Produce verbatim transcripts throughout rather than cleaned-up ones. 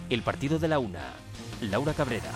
El partido de la una. Laura Cabrera.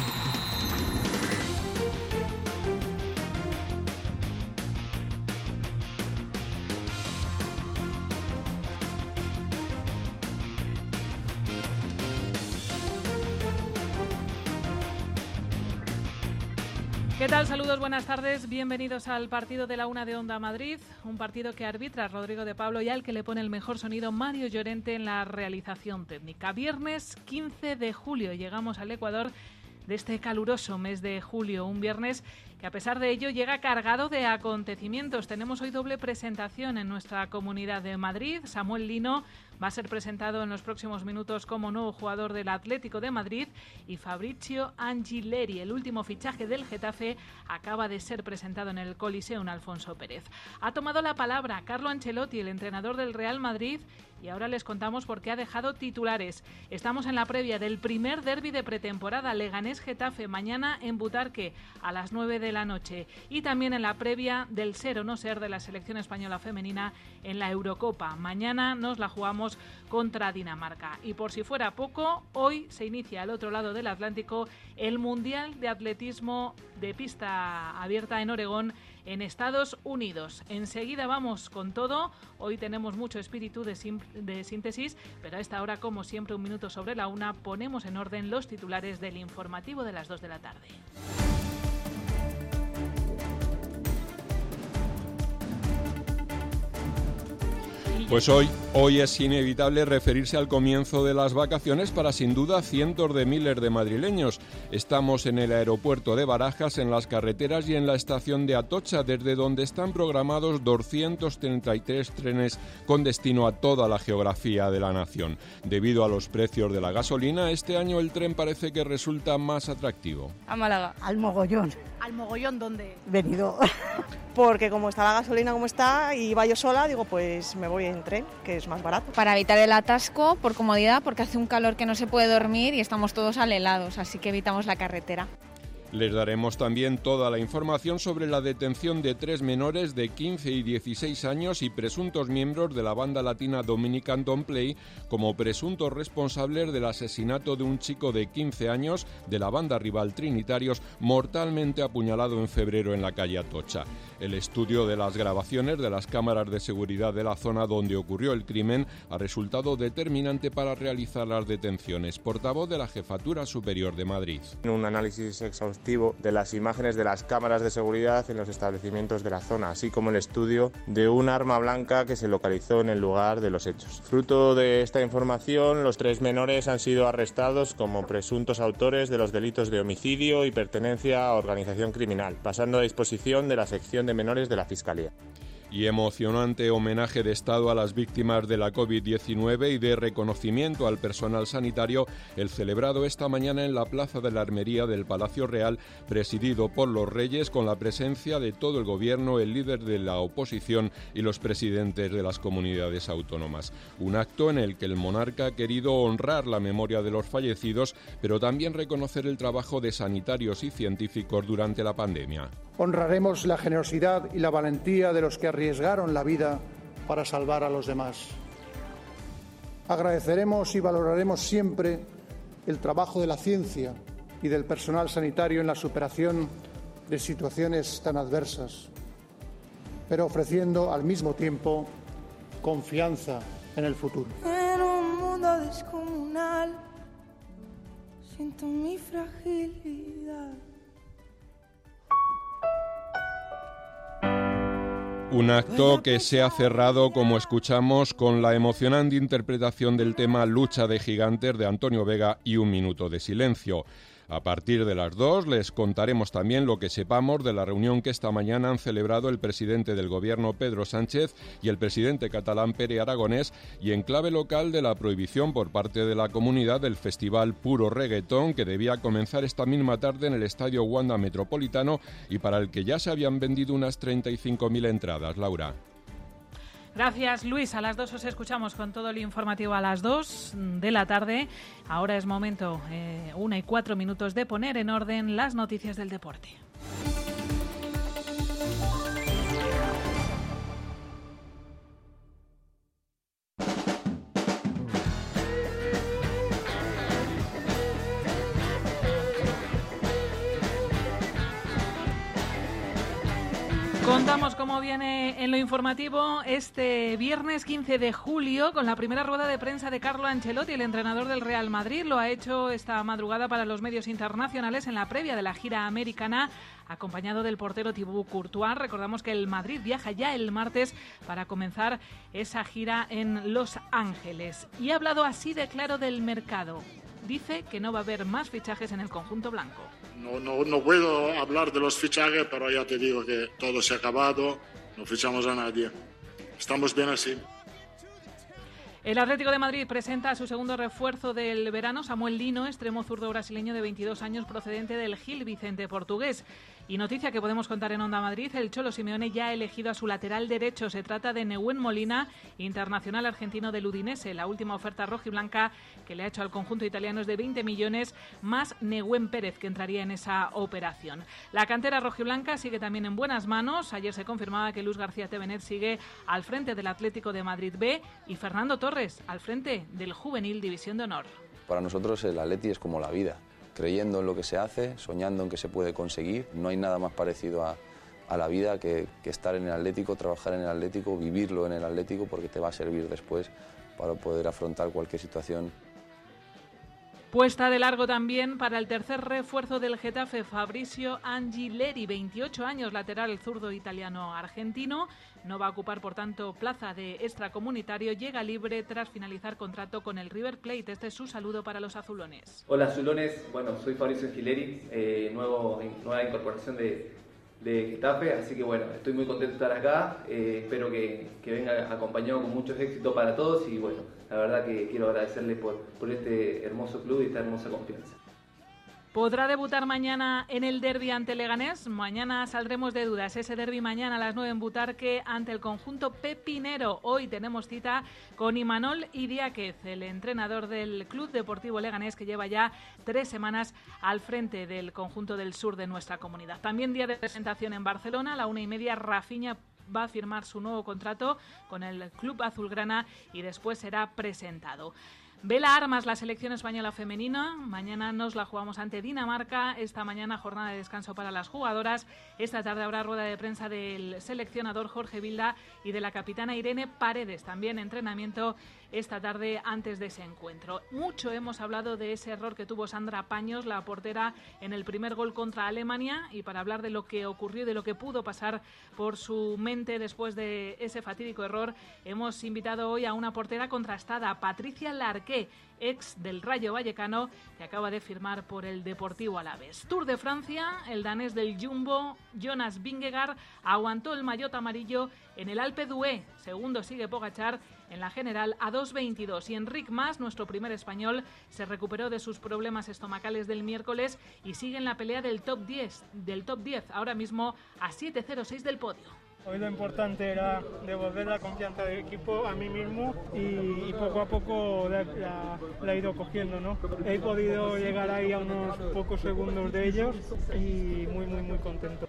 ¿Qué tal? Saludos, buenas tardes. Bienvenidos al partido de la una de Onda Madrid, un partido que arbitra Rodrigo de Pablo y al que le pone el mejor sonido Mario Llorente en la realización técnica. Viernes quince de julio llegamos al Ecuador de este caluroso mes de julio, un viernes que a pesar de ello llega cargado de acontecimientos. Tenemos hoy doble presentación en nuestra Comunidad de Madrid. Samuel Lino va a ser presentado en los próximos minutos como nuevo jugador del Atlético de Madrid y Fabrizio Angileri, el último fichaje del Getafe, acaba de ser presentado en el Coliseum Alfonso Pérez. Ha tomado la palabra Carlo Ancelotti, el entrenador del Real Madrid, y ahora les contamos por qué ha dejado titulares. Estamos en la previa del primer derbi de pretemporada, Leganés-Getafe, mañana en Butarque a las nueve de la noche, y también en la previa del ser o no ser de la selección española femenina en la Eurocopa. Mañana nos la jugamos contra Dinamarca. Y por si fuera poco, hoy se inicia al otro lado del Atlántico el Mundial de Atletismo de pista abierta en Oregón, en Estados Unidos. Enseguida vamos con todo. Hoy tenemos mucho espíritu de, sim- de síntesis, pero a esta hora, como siempre, un minuto sobre la una, ponemos en orden los titulares del informativo de las dos de la tarde. Pues hoy, hoy es inevitable referirse al comienzo de las vacaciones para sin duda cientos de miles de madrileños. Estamos en el aeropuerto de Barajas, en las carreteras y en la estación de Atocha, desde donde están programados doscientos treinta y tres trenes con destino a toda la geografía de la nación. Debido a los precios de la gasolina, este año el tren parece que resulta más atractivo. A Málaga. Al Mogollón. ¿Al Mogollón dónde? Venido. Porque como está la gasolina como está y iba yo sola, digo, pues me voy en tren, que es más barato. Para evitar el atasco, por comodidad, porque hace un calor que no se puede dormir y estamos todos alelados, así que evitamos la carretera. Les daremos también toda la información sobre la detención de tres menores de quince y dieciséis años y presuntos miembros de la banda latina Dominican Don't Play como presuntos responsables del asesinato de un chico de quince años de la banda rival Trinitarios, mortalmente apuñalado en febrero en la calle Atocha. El estudio de las grabaciones de las cámaras de seguridad de la zona donde ocurrió el crimen ha resultado determinante para realizar las detenciones. Portavoz de la Jefatura Superior de Madrid. Un análisis exhaustivo de las imágenes de las cámaras de seguridad en los establecimientos de la zona, así como el estudio de un arma blanca que se localizó en el lugar de los hechos. Fruto de esta información, los tres menores han sido arrestados como presuntos autores de los delitos de homicidio y pertenencia a organización criminal, pasando a disposición de la sección de menores de la Fiscalía. Y emocionante homenaje de Estado a las víctimas de la covid diecinueve y de reconocimiento al personal sanitario, el celebrado esta mañana en la Plaza de la Armería del Palacio Real, presidido por los Reyes, con la presencia de todo el Gobierno, el líder de la oposición y los presidentes de las comunidades autónomas. Un acto en el que el monarca ha querido honrar la memoria de los fallecidos, pero también reconocer el trabajo de sanitarios y científicos durante la pandemia. Honraremos la generosidad y la valentía de los que arriesgaron la vida para salvar a los demás. Agradeceremos y valoraremos siempre el trabajo de la ciencia y del personal sanitario en la superación de situaciones tan adversas, pero ofreciendo al mismo tiempo confianza en el futuro. En un mundo descomunal siento mi fragilidad. Un acto que se ha cerrado, como escuchamos, con la emocionante interpretación del tema Lucha de Gigantes de Antonio Vega y un minuto de silencio. A partir de las dos les contaremos también lo que sepamos de la reunión que esta mañana han celebrado el presidente del Gobierno Pedro Sánchez y el presidente catalán Pere Aragonés, y en clave local de la prohibición por parte de la comunidad del festival Puro Reggaetón, que debía comenzar esta misma tarde en el Estadio Wanda Metropolitano y para el que ya se habían vendido unas treinta y cinco mil entradas. Laura. Gracias, Luis. A las dos os escuchamos con todo el informativo a las dos de la tarde. Ahora es momento, eh, una y cuatro minutos, de poner en orden las noticias del deporte. contamos cómo viene en lo informativo este viernes quince de julio con la primera rueda de prensa de Carlo Ancelotti, el entrenador del Real Madrid. Lo ha hecho esta madrugada para los medios internacionales en la previa de la gira americana, acompañado del portero Thibaut Courtois. Recordamos que el Madrid viaja ya el martes para comenzar esa gira en Los Ángeles. Y ha hablado así de claro del mercado. Dice que no va a haber más fichajes en el conjunto blanco. No, no, no puedo hablar de los fichajes, pero ya te digo que todo se ha acabado, no fichamos a nadie. Estamos bien así. El Atlético de Madrid presenta a su segundo refuerzo del verano, Samuel Lino, extremo zurdo brasileño de veintidós años procedente del Gil Vicente portugués. Y noticia que podemos contar en Onda Madrid, el Cholo Simeone ya ha elegido a su lateral derecho. Se trata de Nehuen Molina, internacional argentino del Udinese. La última oferta rojiblanca que le ha hecho al conjunto italiano es de veinte millones, más Nehuen Pérez, que entraría en esa operación. La cantera rojiblanca sigue también en buenas manos. Ayer se confirmaba que Luis García Tevenet sigue al frente del Atlético de Madrid B y Fernando Torres al frente del Juvenil División de Honor. Para nosotros el Atleti es como la vida, creyendo en lo que se hace, soñando en que se puede conseguir. No hay nada más parecido a, a la vida que, que estar en el Atlético, trabajar en el Atlético, vivirlo en el Atlético, porque te va a servir después para poder afrontar cualquier situación. Puesta de largo también para el tercer refuerzo del Getafe, Fabrizio Angileri, veintiocho años, lateral zurdo italiano-argentino. No va a ocupar, por tanto, plaza de extracomunitario. Llega libre tras finalizar contrato con el River Plate. Este es su saludo para los azulones. Hola azulones, bueno, soy Fabrizio Angileri, eh, nuevo, nueva incorporación de, de Getafe, así que bueno, estoy muy contento de estar acá. Eh, espero que, que venga acompañado con muchos éxitos para todos y bueno, la verdad que quiero agradecerles por, por este hermoso club y esta hermosa confianza. ¿Podrá debutar mañana en el derbi ante Leganés? Mañana saldremos de dudas. Ese derbi mañana a las nueve en Butarque ante el conjunto pepinero. Hoy tenemos cita con Imanol Idiáquez, el entrenador del Club Deportivo Leganés, que lleva ya tres semanas al frente del conjunto del sur de nuestra comunidad. También día de presentación en Barcelona. A la una y media, Rafinha va a firmar su nuevo contrato con el Club Azulgrana y después será presentado. Vela armas la selección española femenina. Mañana nos la jugamos ante Dinamarca. Esta mañana jornada de descanso para las jugadoras. Esta tarde habrá rueda de prensa del seleccionador Jorge Vilda y de la capitana Irene Paredes. También entrenamiento esta tarde antes de ese encuentro. Mucho hemos hablado de ese error que tuvo Sandra Paños, la portera, en el primer gol contra Alemania, y para hablar de lo que ocurrió y de lo que pudo pasar por su mente después de ese fatídico error, hemos invitado hoy a una portera contrastada, Patricia Larqué, ex del Rayo Vallecano, que acaba de firmar por el Deportivo Alavés. Tour de Francia, el danés del Jumbo, Jonas Vingegaard, aguantó el maillot amarillo en el Alpe d'Huez. Segundo sigue Pogačar en la general a dos veintidós. Y Enric Mas, nuestro primer español, se recuperó de sus problemas estomacales del miércoles y sigue en la pelea del top diez, del top diez, ahora mismo a siete cero seis del podio. Hoy lo importante era devolver la confianza del equipo a mí mismo y, y poco a poco la, la, la he ido cogiendo, ¿no? He podido llegar ahí a unos pocos segundos de ellos y muy, muy, muy contento.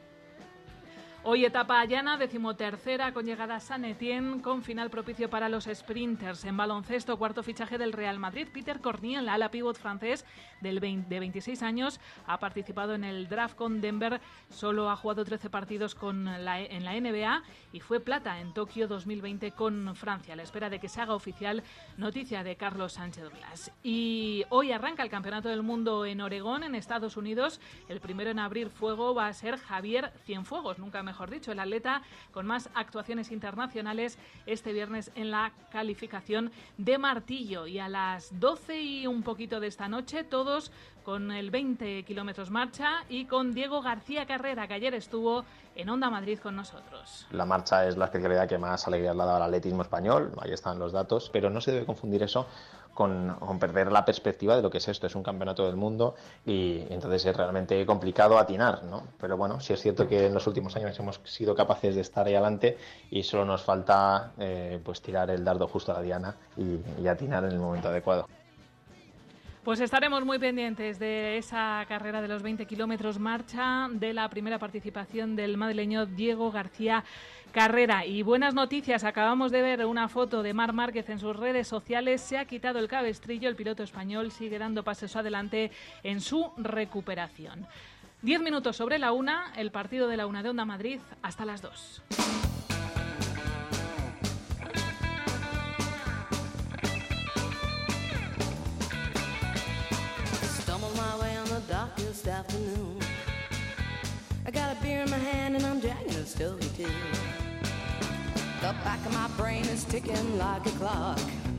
Hoy etapa llana, decimotercera, con llegada a San Etienne, con final propicio para los sprinters. En baloncesto, cuarto fichaje del Real Madrid, Peter Corniel, ala pívot francés del veinte, de veintiséis años, ha participado en el draft con Denver, solo ha jugado trece partidos con la, en la N B A y fue plata en Tokio dos mil veinte con Francia, a la espera de que se haga oficial, noticia de Carlos Sánchez Blas. Y hoy arranca el Campeonato del Mundo en Oregón, en Estados Unidos. El primero en abrir fuego va a ser Javier Cienfuegos, nunca me mejor dicho, el atleta con más actuaciones internacionales este viernes en la calificación de martillo. Y a las doce y un poquito de esta noche, todos con el veinte kilómetros marcha y con Diego García Carrera, que ayer estuvo en Onda Madrid con nosotros. La marcha es la especialidad que más alegría le ha dado al atletismo español, ahí están los datos, pero no se debe confundir eso con, con perder la perspectiva de lo que es esto. Es un campeonato del mundo y entonces es realmente complicado atinar, ¿no? Pero bueno, sí es cierto que en los últimos años hemos sido capaces de estar ahí adelante y solo nos falta eh, pues tirar el dardo justo a la diana y, y atinar en el momento adecuado. Pues estaremos muy pendientes de esa carrera de los veinte kilómetros marcha, de la primera participación del madrileño Diego García Carrera. Y buenas noticias, acabamos de ver una foto de Marc Márquez en sus redes sociales, se ha quitado el cabestrillo, el piloto español sigue dando pasos adelante en su recuperación. Diez minutos sobre la una, el partido de la una de Onda Madrid hasta las dos. I got a beer in my hand and I'm dragging a stogie too. The back of my brain is ticking like a clock.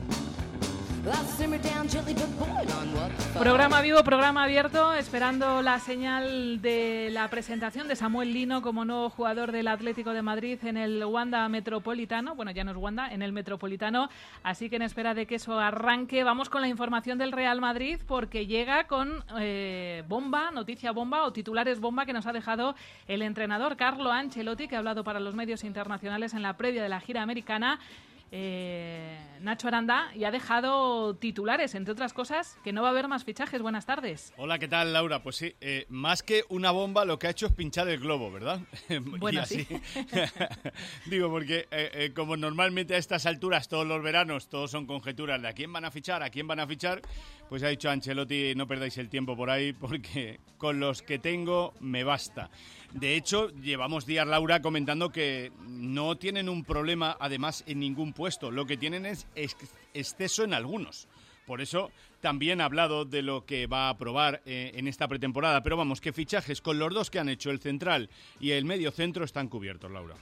Programa vivo, programa abierto, esperando la señal de la presentación de Samuel Lino como nuevo jugador del Atlético de Madrid en el Wanda Metropolitano. Bueno, ya no es Wanda, en el Metropolitano. Así que en espera de que eso arranque, vamos con la información del Real Madrid, porque llega con eh, bomba, noticia bomba o titulares bomba que nos ha dejado el entrenador Carlo Ancelotti, que ha hablado para los medios internacionales en la previa de la gira americana. Eh, Nacho Aranda, y ha dejado titulares, entre otras cosas, que no va a haber más fichajes. Buenas tardes. Hola, ¿qué tal, Laura? Pues sí, eh, más que una bomba, lo que ha hecho es pinchar el globo, ¿verdad? Bueno, y así, sí. Digo, porque eh, eh, como normalmente a estas alturas, todos los veranos, todos son conjeturas de a quién van a fichar, a quién van a fichar, pues ha dicho Ancelotti, no perdáis el tiempo por ahí, porque con los que tengo me basta. De hecho, llevamos días, Laura, comentando que no tienen un problema, además, en ningún puesto. Lo que tienen es exceso en algunos. Por eso también ha hablado de lo que va a probar eh, en esta pretemporada. Pero vamos, que fichajes con los dos que han hecho, el central y el medio centro, están cubiertos, Laura.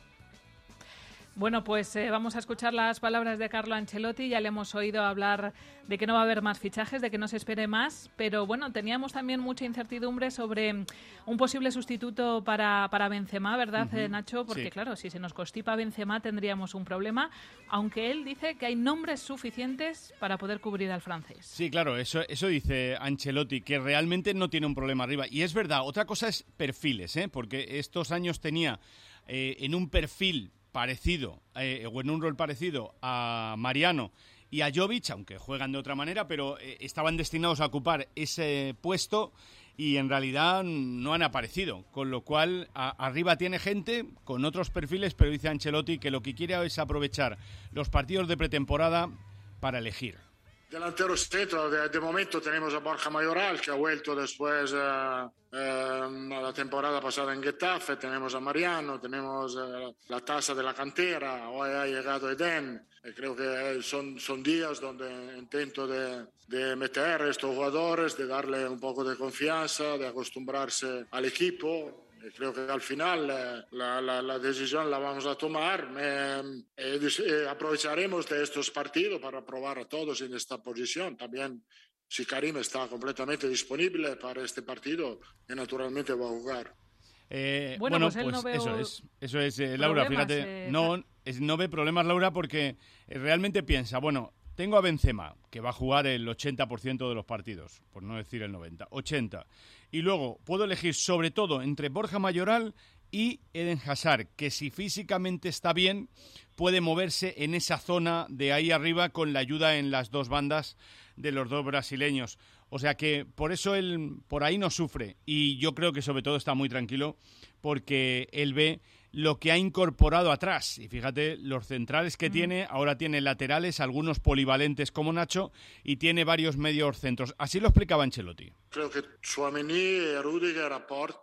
Bueno, pues eh, vamos a escuchar las palabras de Carlo Ancelotti. Ya le hemos oído hablar de que no va a haber más fichajes, de que no se espere más, pero bueno, teníamos también mucha incertidumbre sobre un posible sustituto para, para Benzema, ¿verdad, uh-huh. eh, Nacho? Porque sí. Claro, si se nos constipa Benzema tendríamos un problema, aunque él dice que hay nombres suficientes para poder cubrir al francés. Sí, claro, eso, eso dice Ancelotti, que realmente no tiene un problema arriba. Y es verdad, otra cosa es perfiles, ¿eh? Porque estos años tenía eh, en un perfil parecido, eh, o en un rol parecido a Mariano y a Jovic, aunque juegan de otra manera, pero eh, estaban destinados a ocupar ese puesto y en realidad no han aparecido, con lo cual a, arriba tiene gente con otros perfiles, pero dice Ancelotti que lo que quiere es aprovechar los partidos de pretemporada para elegir. Delantero centro, de, de momento tenemos a Borja Mayoral, que ha vuelto después eh, eh, la temporada pasada en Getafe, tenemos a Mariano, tenemos eh, la tasa de la cantera, hoy ha llegado Eden, y creo que son, son días donde intento de, de meter a estos jugadores, de darle un poco de confianza, de acostumbrarse al equipo. Creo que al final eh, la, la, la decisión la vamos a tomar. Eh, eh, eh, aprovecharemos de estos partidos para probar a todos en esta posición. También, si Karim está completamente disponible para este partido, y naturalmente va a jugar. Eh, bueno, bueno, pues, pues no eso es, eso es eh, Laura, fíjate, eh, no, es, no ve problemas, Laura, porque realmente piensa, bueno, tengo a Benzema, que va a jugar el ochenta por ciento de los partidos, por no decir el noventa, ochenta. Y luego puedo elegir sobre todo entre Borja Mayoral y Eden Hazard, que si físicamente está bien, puede moverse en esa zona de ahí arriba con la ayuda en las dos bandas de los dos brasileños. O sea que por eso él por ahí no sufre. Y yo creo que sobre todo está muy tranquilo porque él ve lo que ha incorporado atrás. Y fíjate, los centrales que mm. tiene, ahora tiene laterales, algunos polivalentes como Nacho, y tiene varios medios centros. Así lo explicaba Ancelotti. Creo que Tchouaméni y Rüdiger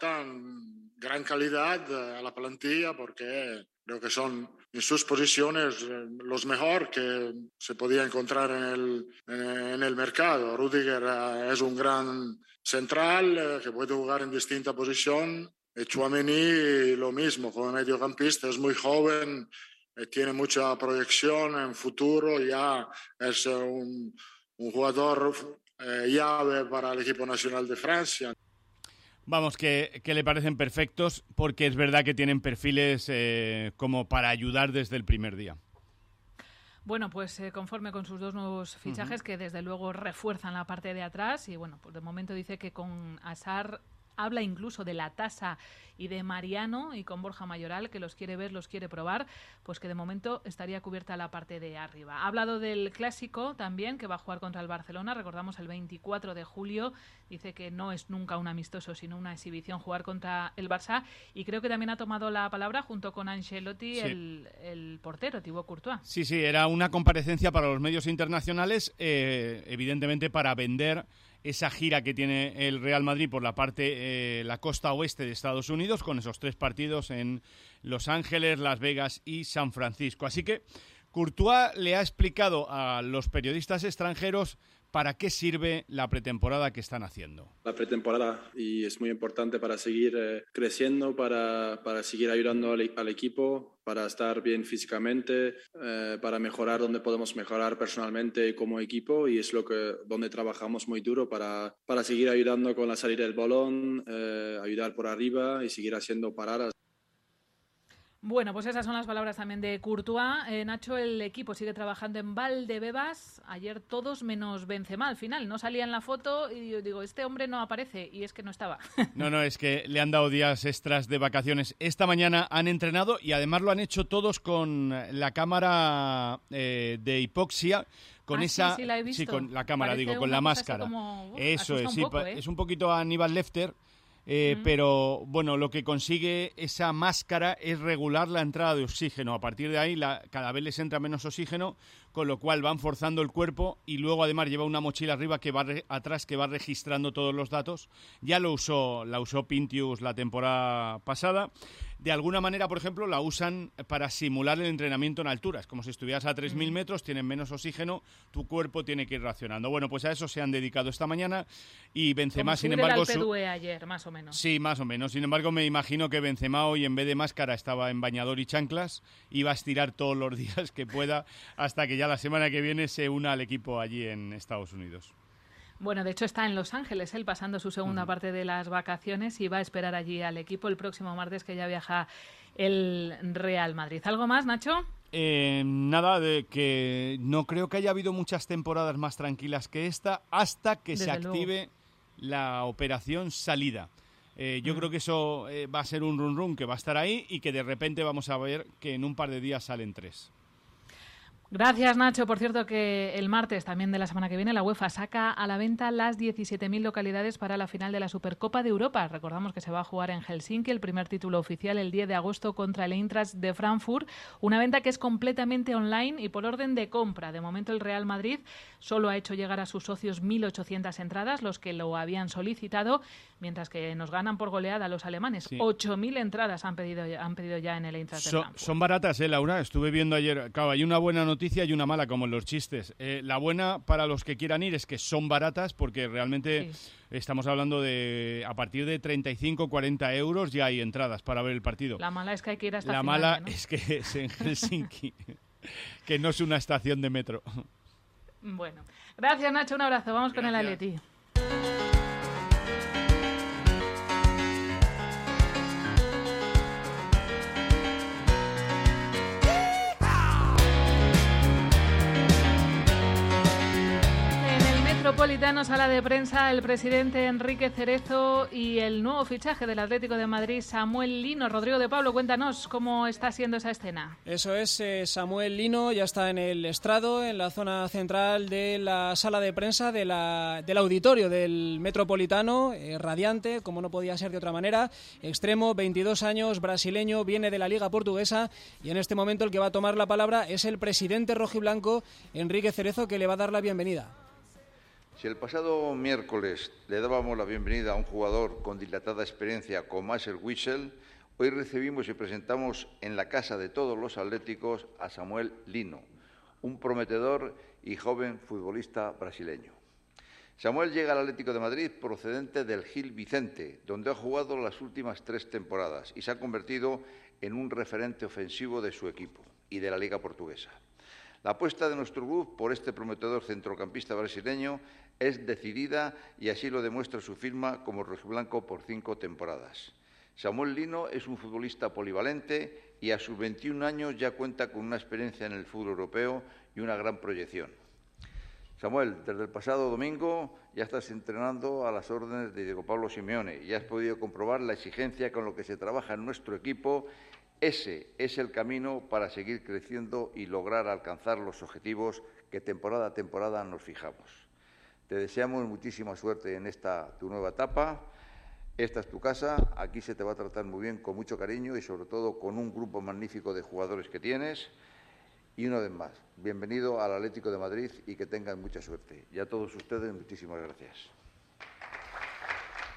aportan gran calidad a la plantilla porque creo que son en sus posiciones los mejor que se podía encontrar en el, en el mercado. Rüdiger es un gran central que puede jugar en distinta posición. Y Tchouaméni lo mismo, como mediocampista, es muy joven, tiene mucha proyección en futuro, ya es un, un jugador eh, llave para el equipo nacional de Francia. Vamos, que, que le parecen perfectos porque es verdad que tienen perfiles eh, como para ayudar desde el primer día. Bueno, pues eh, conforme con sus dos nuevos fichajes, uh-huh. que desde luego refuerzan la parte de atrás y bueno, pues de momento dice que con Hazard habla incluso de la tasa y de Mariano y con Borja Mayoral, que los quiere ver, los quiere probar, pues que de momento estaría cubierta la parte de arriba. Ha hablado del Clásico también, que va a jugar contra el Barcelona, recordamos el veinticuatro de julio, dice que no es nunca un amistoso, sino una exhibición jugar contra el Barça, y creo que también ha tomado la palabra junto con Ancelotti sí. el, el portero, Thibaut Courtois. Sí, sí, era una comparecencia para los medios internacionales, eh, evidentemente para vender esa gira que tiene el Real Madrid por la parte, eh, la costa oeste de Estados Unidos, con esos tres partidos en Los Ángeles, Las Vegas y San Francisco. Así que Courtois le ha explicado a los periodistas extranjeros para qué sirve la pretemporada que están haciendo. La pretemporada y es muy importante para seguir eh, creciendo, para, para seguir ayudando al, al equipo, para estar bien físicamente, eh, para mejorar donde podemos mejorar personalmente como equipo, y es lo que donde trabajamos muy duro para, para seguir ayudando con la salida del balón, eh, ayudar por arriba y seguir haciendo paradas. Bueno, pues esas son las palabras también de Courtois. Eh, Nacho, el equipo sigue trabajando en Valdebebas. Ayer todos menos Benzema. Al final no salía en la foto y yo digo, este hombre no aparece, y es que no estaba. No, no, es que le han dado días extras de vacaciones. Esta mañana han entrenado y además lo han hecho todos con la cámara eh, de hipoxia. Con ah, esa, sí, sí, la he visto. Sí, con la cámara, Parece digo, con la máscara. Como, uf, eso es, un sí, poco, ¿eh? Es un poquito a Aníbal Lecter. Eh, mm. Pero bueno, lo que consigue esa máscara es regular la entrada de oxígeno. A partir de ahí la, cada vez les entra menos oxígeno, con lo cual van forzando el cuerpo, y luego además lleva una mochila arriba que va re, atrás que va registrando todos los datos. Ya lo usó, la usó Pintius la temporada pasada. De alguna manera, por ejemplo, la usan para simular el entrenamiento en alturas. Como si estuvieras a tres mil metros, tienen menos oxígeno, tu cuerpo tiene que ir racionando. Bueno, pues a eso se han dedicado esta mañana, y Benzema, sin embargo... Como su... ayer, más o menos. Sí, más o menos. Sin embargo, me imagino que Benzema hoy, en vez de máscara, estaba en bañador y chanclas, y va a estirar todos los días que pueda hasta que ya la semana que viene se una al equipo allí en Estados Unidos. Bueno, de hecho está en Los Ángeles, él pasando su segunda uh-huh. parte de las vacaciones, y va a esperar allí al equipo el próximo martes, que ya viaja el Real Madrid. ¿Algo más, Nacho? Eh, nada, de que no creo que haya habido muchas temporadas más tranquilas que esta, hasta que Desde se active luego. la operación salida. Eh, yo uh-huh. creo que eso eh, va a ser un run run que va a estar ahí, y que de repente vamos a ver que en un par de días salen tres. Gracias, Nacho. Por cierto, que el martes también de la semana que viene la UEFA saca a la venta las diecisiete mil localidades para la final de la Supercopa de Europa. Recordamos que se va a jugar en Helsinki, el primer título oficial el diez de agosto contra el Eintracht de Frankfurt. Una venta que es completamente online y por orden de compra. De momento el Real Madrid solo ha hecho llegar a sus socios mil ochocientas entradas, los que lo habían solicitado, mientras que nos ganan por goleada los alemanes. Sí. ocho mil entradas han pedido, han pedido ya en el Eintracht de so, Frankfurt. Son baratas, ¿eh, Laura? Estuve viendo ayer, claro, hay una buena noticia noticia y una mala, como en los chistes. Eh, la buena para los que quieran ir es que son baratas, porque realmente sí. estamos hablando de a partir de treinta y cinco, cuarenta euros ya hay entradas para ver el partido. La mala es que hay que ir hasta La final, mala ¿no? es que es en Helsinki, que no es una estación de metro. Bueno, gracias, Nacho, un abrazo. Vamos gracias. Con el Atleti. Metropolitano, sala de prensa, el presidente Enrique Cerezo y el nuevo fichaje del Atlético de Madrid, Samuel Lino. Rodrigo de Pablo, cuéntanos cómo está siendo esa escena. Eso es, eh, Samuel Lino ya está en el estrado, en la zona central de la sala de prensa de la, del auditorio del Metropolitano, eh, radiante, como no podía ser de otra manera, extremo, veintidós años, brasileño, viene de la Liga Portuguesa, y en este momento el que va a tomar la palabra es el presidente rojiblanco, Enrique Cerezo, que le va a dar la bienvenida. Si el pasado miércoles le dábamos la bienvenida a un jugador con dilatada experiencia como Marcel Witsel, hoy recibimos y presentamos en la casa de todos los atléticos a Samuel Lino, un prometedor y joven futbolista brasileño. Samuel llega al Atlético de Madrid procedente del Gil Vicente, donde ha jugado las últimas tres temporadas y se ha convertido en un referente ofensivo de su equipo y de la Liga Portuguesa. La apuesta de nuestro club por este prometedor centrocampista brasileño es decidida, y así lo demuestra su firma como rojiblanco por cinco temporadas. Samuel Lino es un futbolista polivalente y a sus veintiún años ya cuenta con una experiencia en el fútbol europeo y una gran proyección. Samuel, desde el pasado domingo ya estás entrenando a las órdenes de Diego Pablo Simeone y has podido comprobar la exigencia con la que se trabaja en nuestro equipo. Ese es el camino para seguir creciendo y lograr alcanzar los objetivos que temporada a temporada nos fijamos. Te deseamos muchísima suerte en esta tu nueva etapa. Esta es tu casa, aquí se te va a tratar muy bien, con mucho cariño y sobre todo con un grupo magnífico de jugadores que tienes. Y una vez más, bienvenido al Atlético de Madrid y que tengan mucha suerte. Y a todos ustedes, muchísimas gracias.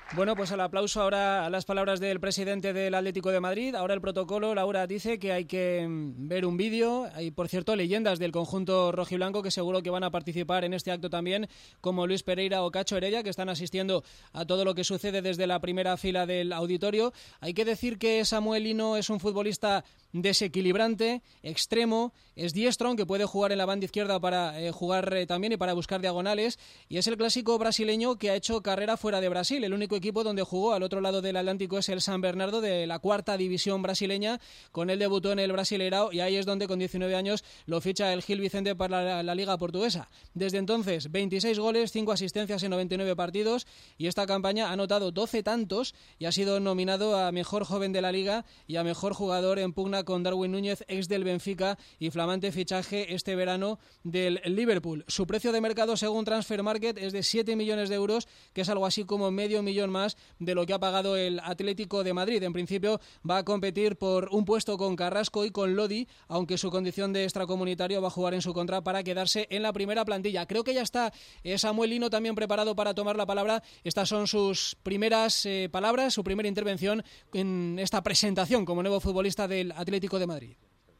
Bueno, pues al aplauso ahora a las palabras del presidente del Atlético de Madrid. Ahora el protocolo, Laura, dice que hay que ver un vídeo. Hay, por cierto, leyendas del conjunto rojiblanco que seguro que van a participar en este acto también, como Luis Pereira o Cacho Heredia, que están asistiendo a todo lo que sucede desde la primera fila del auditorio. Hay que decir que Samuel Lino es un futbolista desequilibrante, extremo, es diestro, aunque puede jugar en la banda izquierda para eh, jugar eh, también y para buscar diagonales, y es el clásico brasileño que ha hecho carrera fuera de Brasil. El único equipo donde jugó al otro lado del Atlántico es el San Bernardo, de la cuarta división brasileña. Con él debutó en el Brasileirao y ahí es donde con diecinueve años lo ficha el Gil Vicente para la, la Liga Portuguesa. Desde entonces, veintiséis goles, cinco asistencias en noventa y nueve partidos, y esta campaña ha anotado doce tantos y ha sido nominado a Mejor Joven de la Liga y a Mejor Jugador en pugna con Darwin Núñez, ex del Benfica y flamante fichaje este verano del Liverpool. Su precio de mercado según Transfer Market es de siete millones de euros, que es algo así como medio millón más de lo que ha pagado el Atlético de Madrid. En principio va a competir por un puesto con Carrasco y con Lodi, aunque su condición de extracomunitario va a jugar en su contra para quedarse en la primera plantilla. Creo que ya está eh, Samuel Lino también preparado para tomar la palabra. Estas son sus primeras eh, palabras, su primera intervención en esta presentación como nuevo futbolista del Atlético de Madrid.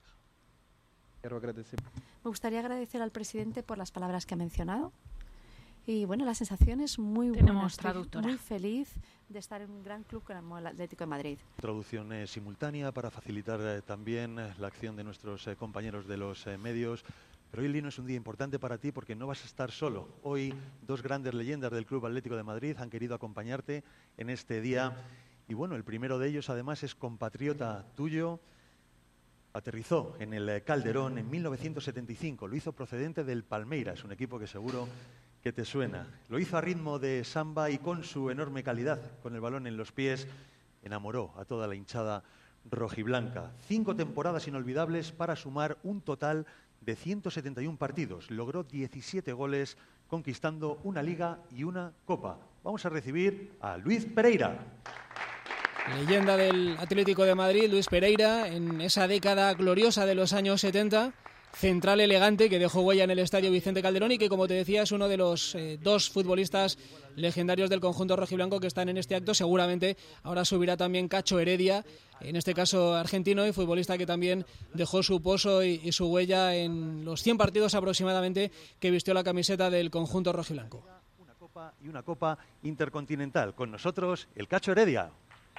Quiero agradecer. Me gustaría agradecer al presidente por las palabras que ha mencionado. Y bueno, la sensación es muy buena. Tenemos traductora. Muy feliz de estar en un gran club como el Atlético de Madrid. Traducción eh, simultánea para facilitar eh, también eh, la acción de nuestros eh, compañeros de los eh, medios. Pero hoy, Lino, es un día importante para ti porque no vas a estar solo. Hoy dos grandes leyendas del Club Atlético de Madrid han querido acompañarte en este día. Y bueno, el primero de ellos además es compatriota tuyo. Aterrizó en el Calderón en mil novecientos setenta y cinco. Lo hizo procedente del Palmeiras, un equipo que seguro que te suena. Lo hizo a ritmo de samba y con su enorme calidad, con el balón en los pies, enamoró a toda la hinchada rojiblanca. Cinco temporadas inolvidables para sumar un total de ciento setenta y uno partidos. Logró diecisiete goles, conquistando una liga y una copa. Vamos a recibir a Luis Pereira. Leyenda del Atlético de Madrid, Luis Pereira, en esa década gloriosa de los años setenta, central elegante que dejó huella en el Estadio Vicente Calderón y que, como te decía, es uno de los eh, dos futbolistas legendarios del conjunto rojiblanco que están en este acto. Seguramente ahora subirá también Cacho Heredia, en este caso argentino, y futbolista que también dejó su pozo y, y su huella en los cien partidos aproximadamente que vistió la camiseta del conjunto rojiblanco. Una copa y una copa intercontinental. Con nosotros, el Cacho Heredia.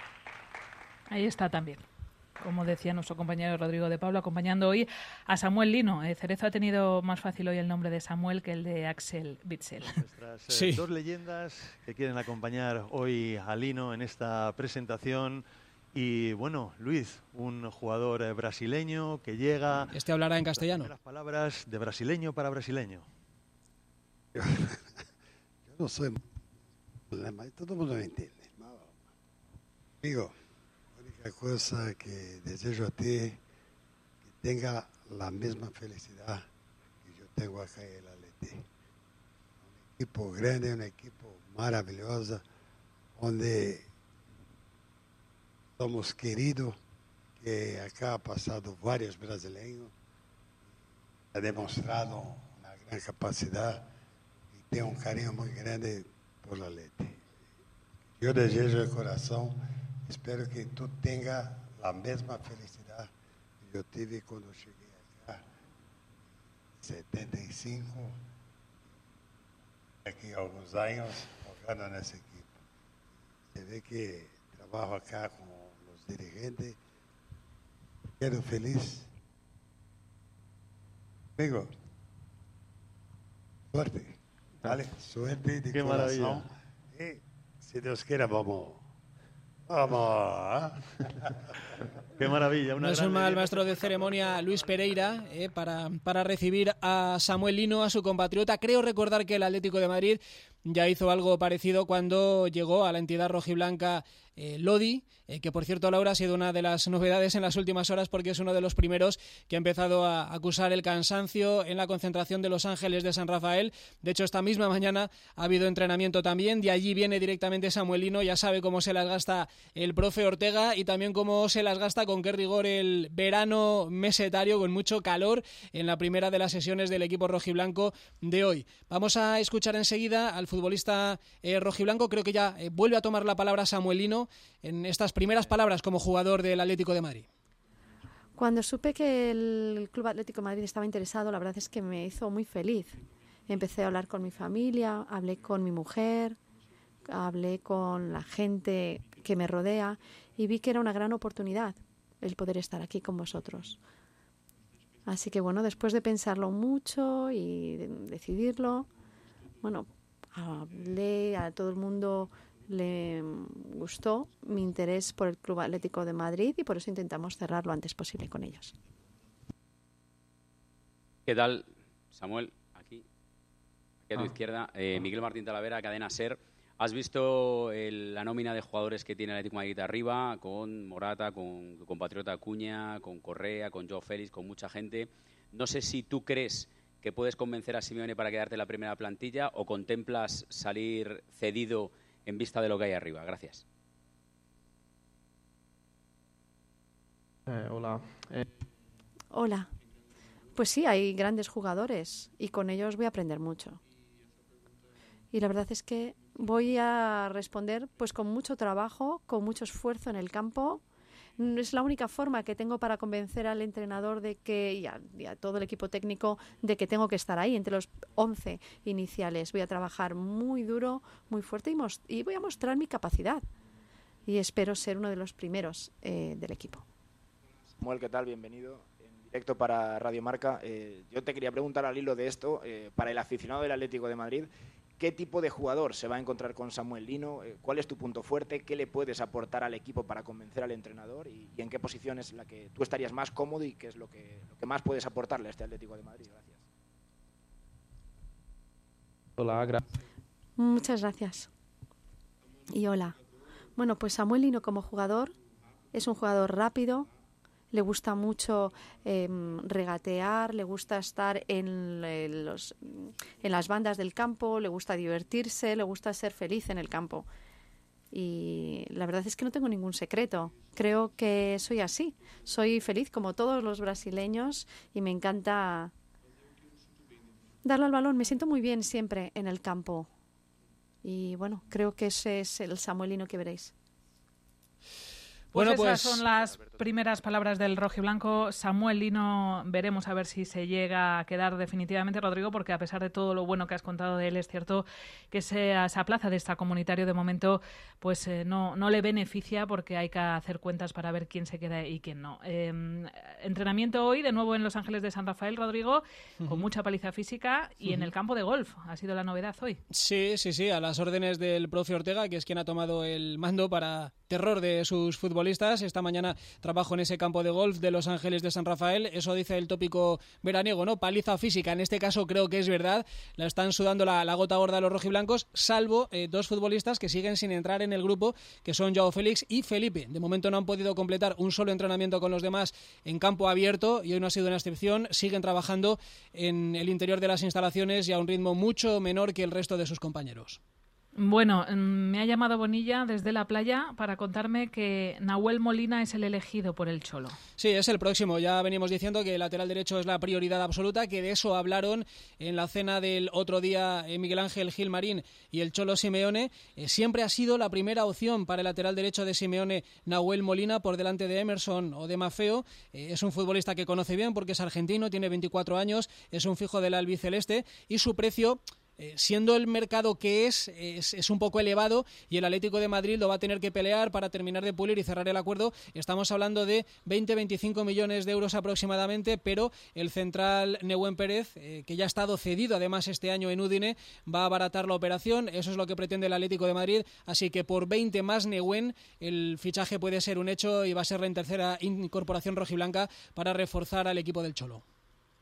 Ahí está también, como decía nuestro compañero Rodrigo de Pablo, acompañando hoy a Samuel Lino. Eh, Cerezo ha tenido más fácil hoy el nombre de Samuel que el de Axel Witsel. Nuestras eh, sí. dos leyendas que quieren acompañar hoy a Lino en esta presentación. Y bueno, Luis, un jugador eh, brasileño que llega... Este hablará en castellano. Las palabras de brasileño para brasileño. Yo no soy... Todo el mundo me entiende. Amigo, la cosa que deseo a ti que tenga la misma felicidad que yo tengo acá en el Atleti. Un equipo grande, un equipo maravilloso, donde somos queridos, que acá ha pasado varios brasileños, ha demostrado una gran capacidad y tiene un cariño muy grande por el Atleti. Yo deseo de corazón. Espero que tú tengas la misma felicidad que yo tuve cuando llegué acá, en setenta y cinco, aquí algunos años jugando en ese equipo. Se ve que trabajo acá con los dirigentes, quedo feliz. Amigo, suerte, ¿vale? Suerte de Qué corazón. maravilla. Y si Dios quiera, vamos. Vamos. Qué maravilla. Una no es un mal maestro de ceremonia Luis Pereira eh, para, para recibir a Samuel Lino, a su compatriota. Creo recordar que el Atlético de Madrid ya hizo algo parecido cuando llegó a la entidad rojiblanca eh, Lodi, eh, que por cierto, Laura, ha sido una de las novedades en las últimas horas porque es uno de los primeros que ha empezado a acusar el cansancio en la concentración de Los Ángeles de San Rafael. De hecho, esta misma mañana ha habido entrenamiento también, de allí viene directamente Samuel Lino, ya sabe cómo se las gasta el profe Ortega y también cómo se las gasta, con qué rigor, el verano mesetario, con mucho calor en la primera de las sesiones del equipo rojiblanco de hoy. Vamos a escuchar enseguida al futbolista eh, rojiblanco. Creo que ya eh, vuelve a tomar la palabra Samuel Lino en estas primeras palabras como jugador del Atlético de Madrid. Cuando supe que el Club Atlético de Madrid estaba interesado, la verdad es que me hizo muy feliz. Empecé a hablar con mi familia, hablé con mi mujer, hablé con la gente que me rodea y vi que era una gran oportunidad el poder estar aquí con vosotros. Así que bueno, después de pensarlo mucho y de decidirlo, bueno, hablé, a todo el mundo le gustó mi interés por el Club Atlético de Madrid y por eso intentamos cerrar lo antes posible con ellos. ¿Qué tal, Samuel? Aquí, aquí a tu ah. izquierda, eh, Miguel Martín Talavera, Cadena SER. ¿Has visto el, la nómina de jugadores que tiene el Atlético de Madrid arriba, con Morata, con tu compatriota Acuña, con Correa, con Joao Félix, con mucha gente? No sé si tú crees que puedes convencer a Simeone para quedarte en la primera plantilla o contemplas salir cedido en vista de lo que hay arriba. Gracias. Eh, hola. Eh. Hola. Pues sí, hay grandes jugadores y con ellos voy a aprender mucho. Y la verdad es que voy a responder pues con mucho trabajo, con mucho esfuerzo en el campo. Es la única forma que tengo para convencer al entrenador de que y a, y a todo el equipo técnico de que tengo que estar ahí entre los once iniciales. Voy a trabajar muy duro, muy fuerte y, most- y voy a mostrar mi capacidad. Y espero ser uno de los primeros eh, del equipo. Samuel, ¿qué tal? Bienvenido en directo para Radio Marca. Eh, yo te quería preguntar al hilo de esto, eh, para el aficionado del Atlético de Madrid, ¿qué tipo de jugador se va a encontrar con Samuel Lino? ¿Cuál es tu punto fuerte? ¿Qué le puedes aportar al equipo para convencer al entrenador? ¿Y, y en qué posición es la que tú estarías más cómodo y qué es lo que, lo que más puedes aportarle a este Atlético de Madrid? Gracias. Hola, gracias. Muchas gracias. Y hola. Bueno, pues Samuel Lino como jugador es un jugador rápido. Le gusta mucho eh, regatear, le gusta estar en, en, los, en las bandas del campo, le gusta divertirse, le gusta ser feliz en el campo. Y la verdad es que no tengo ningún secreto. Creo que soy así. Soy feliz como todos los brasileños y me encanta darle al balón. Me siento muy bien siempre en el campo. Y bueno, creo que ese es el Samuel Lino que veréis. Pues bueno, esas pues... son las primeras palabras del rojiblanco. Samuel Lino, veremos a ver si se llega a quedar definitivamente, Rodrigo, porque a pesar de todo lo bueno que has contado de él, es cierto que se, esa plaza de extracomunitario de momento pues eh, no, no le beneficia, porque hay que hacer cuentas para ver quién se queda y quién no. Eh, entrenamiento hoy, de nuevo en Los Ángeles de San Rafael, Rodrigo, uh-huh. con mucha paliza física y uh-huh. en el campo de golf. Ha sido la novedad hoy. Sí, sí, sí, a las órdenes del profe Ortega, que es quien ha tomado el mando para terror de sus futbolistas. Esta mañana trabajo en ese campo de golf de Los Ángeles de San Rafael. Eso dice el tópico veraniego, ¿no? Paliza física. En este caso creo que es verdad. La están sudando la, la gota gorda a los rojiblancos, salvo eh, dos futbolistas que siguen sin entrar en el grupo, que son Joao Félix y Felipe. De momento no han podido completar un solo entrenamiento con los demás en campo abierto y hoy no ha sido una excepción. Siguen trabajando en el interior de las instalaciones y a un ritmo mucho menor que el resto de sus compañeros. Bueno, me ha llamado Bonilla desde la playa para contarme que Nahuel Molina es el elegido por el Cholo. Sí, es el próximo. Ya venimos diciendo que el lateral derecho es la prioridad absoluta, que de eso hablaron en la cena del otro día Miguel Ángel Gilmarín y el Cholo Simeone. Eh, siempre ha sido la primera opción para el lateral derecho de Simeone, Nahuel Molina, por delante de Emerson o de Maffeo. Eh, es un futbolista que conoce bien porque es argentino, tiene veinticuatro años, es un fijo del albiceleste y su precio... Eh, siendo el mercado que es, es, es un poco elevado y el Atlético de Madrid lo va a tener que pelear para terminar de pulir y cerrar el acuerdo. Estamos hablando de veinte a veinticinco millones de euros aproximadamente, pero el central Nehuen Pérez, eh, que ya ha estado cedido además este año en Udine, va a abaratar la operación. Eso es lo que pretende el Atlético de Madrid, así que por veinte más Nehuen el fichaje puede ser un hecho y va a ser la tercera incorporación rojiblanca para reforzar al equipo del Cholo.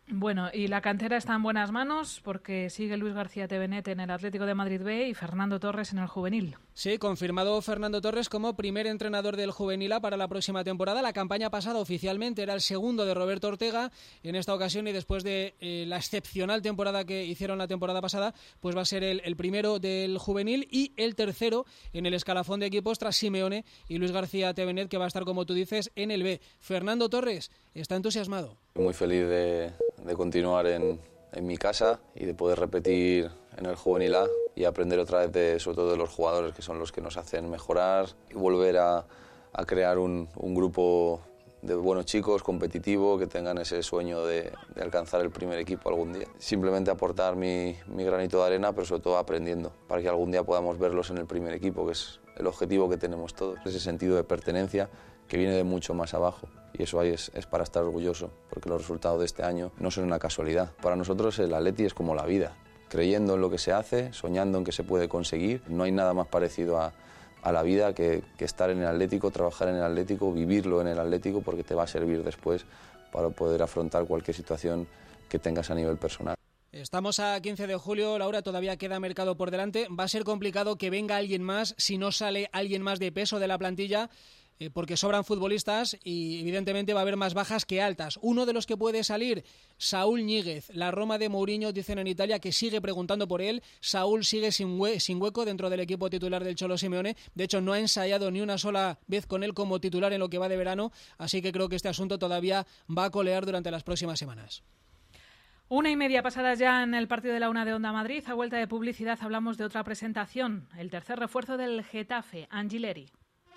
Bueno, y la cantera está en buenas manos porque sigue Luis García Tevenet en el Atlético de Madrid B y Fernando Torres en el juvenil. Sí, confirmado Fernando Torres como primer entrenador del juvenil A para la próxima temporada. La campaña pasada oficialmente era el segundo de Roberto Ortega. En esta ocasión y después de eh, la excepcional temporada que hicieron la temporada pasada, pues va a ser el, el primero del juvenil y el tercero en el escalafón de equipos tras Simeone y Luis García Tevenet, que va a estar, como tú dices, en el B. Fernando Torres está entusiasmado. Muy feliz de, de continuar en, en mi casa y de poder repetir en el juvenil A y aprender otra vez de, sobre todo de los jugadores, que son los que nos hacen mejorar, y volver a, a crear un, un grupo de buenos chicos, competitivo, que tengan ese sueño de, de alcanzar el primer equipo algún día. Simplemente aportar mi, mi granito de arena, pero sobre todo aprendiendo, para que algún día podamos verlos en el primer equipo, que es el objetivo que tenemos todos, ese sentido de pertenencia que viene de mucho más abajo. Y eso ahí es, es para estar orgulloso, porque los resultados de este año no son una casualidad. Para nosotros el Atleti es como la vida, creyendo en lo que se hace, soñando en que se puede conseguir. No hay nada más parecido a, a la vida que, que estar en el Atlético, trabajar en el Atlético, vivirlo en el Atlético, porque te va a servir después para poder afrontar cualquier situación que tengas a nivel personal. Estamos a quince de julio, Laura, todavía queda mercado por delante. Va a ser complicado que venga alguien más si no sale alguien más de peso de la plantilla, eh, porque sobran futbolistas y evidentemente va a haber más bajas que altas. Uno de los que puede salir, Saúl Ñíguez. La Roma de Mourinho, dicen en Italia, que sigue preguntando por él. Saúl sigue sin, hue- sin hueco dentro del equipo titular del Cholo Simeone. De hecho, no ha ensayado ni una sola vez con él como titular en lo que va de verano, así que creo que este asunto todavía va a colear durante las próximas semanas. Una y media pasadas ya en el partido de la Una de Onda Madrid. A vuelta de publicidad hablamos de otra presentación, el tercer refuerzo del Getafe, Angileri.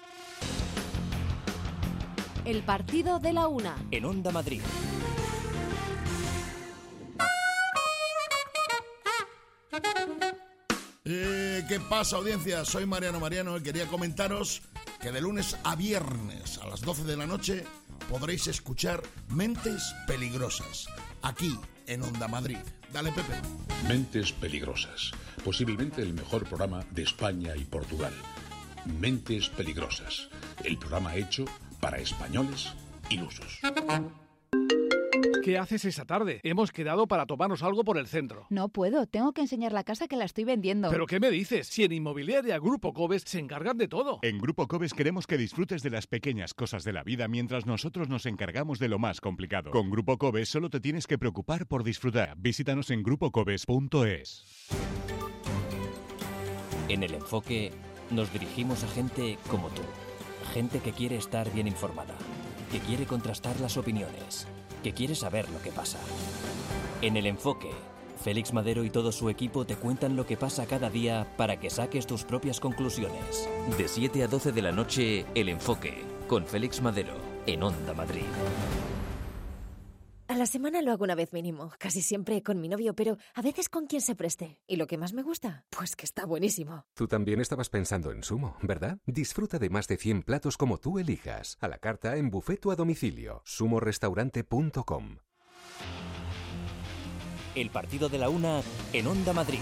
El partido de la Una en Onda Madrid. Eh, ¿Qué pasa, audiencia? Soy Mariano Mariano y quería comentaros que de lunes a viernes a las doce de la noche podréis escuchar Mentes Peligrosas, aquí en Onda Madrid. Dale, Pepe. Mentes Peligrosas, posiblemente el mejor programa de España y Portugal. Mentes Peligrosas, el programa hecho para españoles ilusos. ¿Qué haces esa tarde? Hemos quedado para tomarnos algo por el centro. No puedo, tengo que enseñar la casa que la estoy vendiendo. ¿Pero qué me dices? Si en Inmobiliaria Grupo Cobes se encargan de todo. En Grupo Cobes queremos que disfrutes de las pequeñas cosas de la vida mientras nosotros nos encargamos de lo más complicado. Con Grupo Cobes solo te tienes que preocupar por disfrutar. Visítanos en grupo cobes punto es. En El Enfoque nos dirigimos a gente como tú. Gente que quiere estar bien informada, que quiere contrastar las opiniones, que quiere saber lo que pasa. En El Enfoque, Félix Madero y todo su equipo te cuentan lo que pasa cada día para que saques tus propias conclusiones. De siete a doce de la noche, El Enfoque, con Félix Madero, en Onda Madrid. A la semana lo hago una vez mínimo, casi siempre con mi novio, pero a veces con quien se preste. ¿Y lo que más me gusta? Pues que está buenísimo. Tú también estabas pensando en Sumo, ¿verdad? Disfruta de más de cien platos como tú elijas, a la carta, en buffet o a domicilio. sumo restaurante punto com. El partido de la Una en Onda Madrid.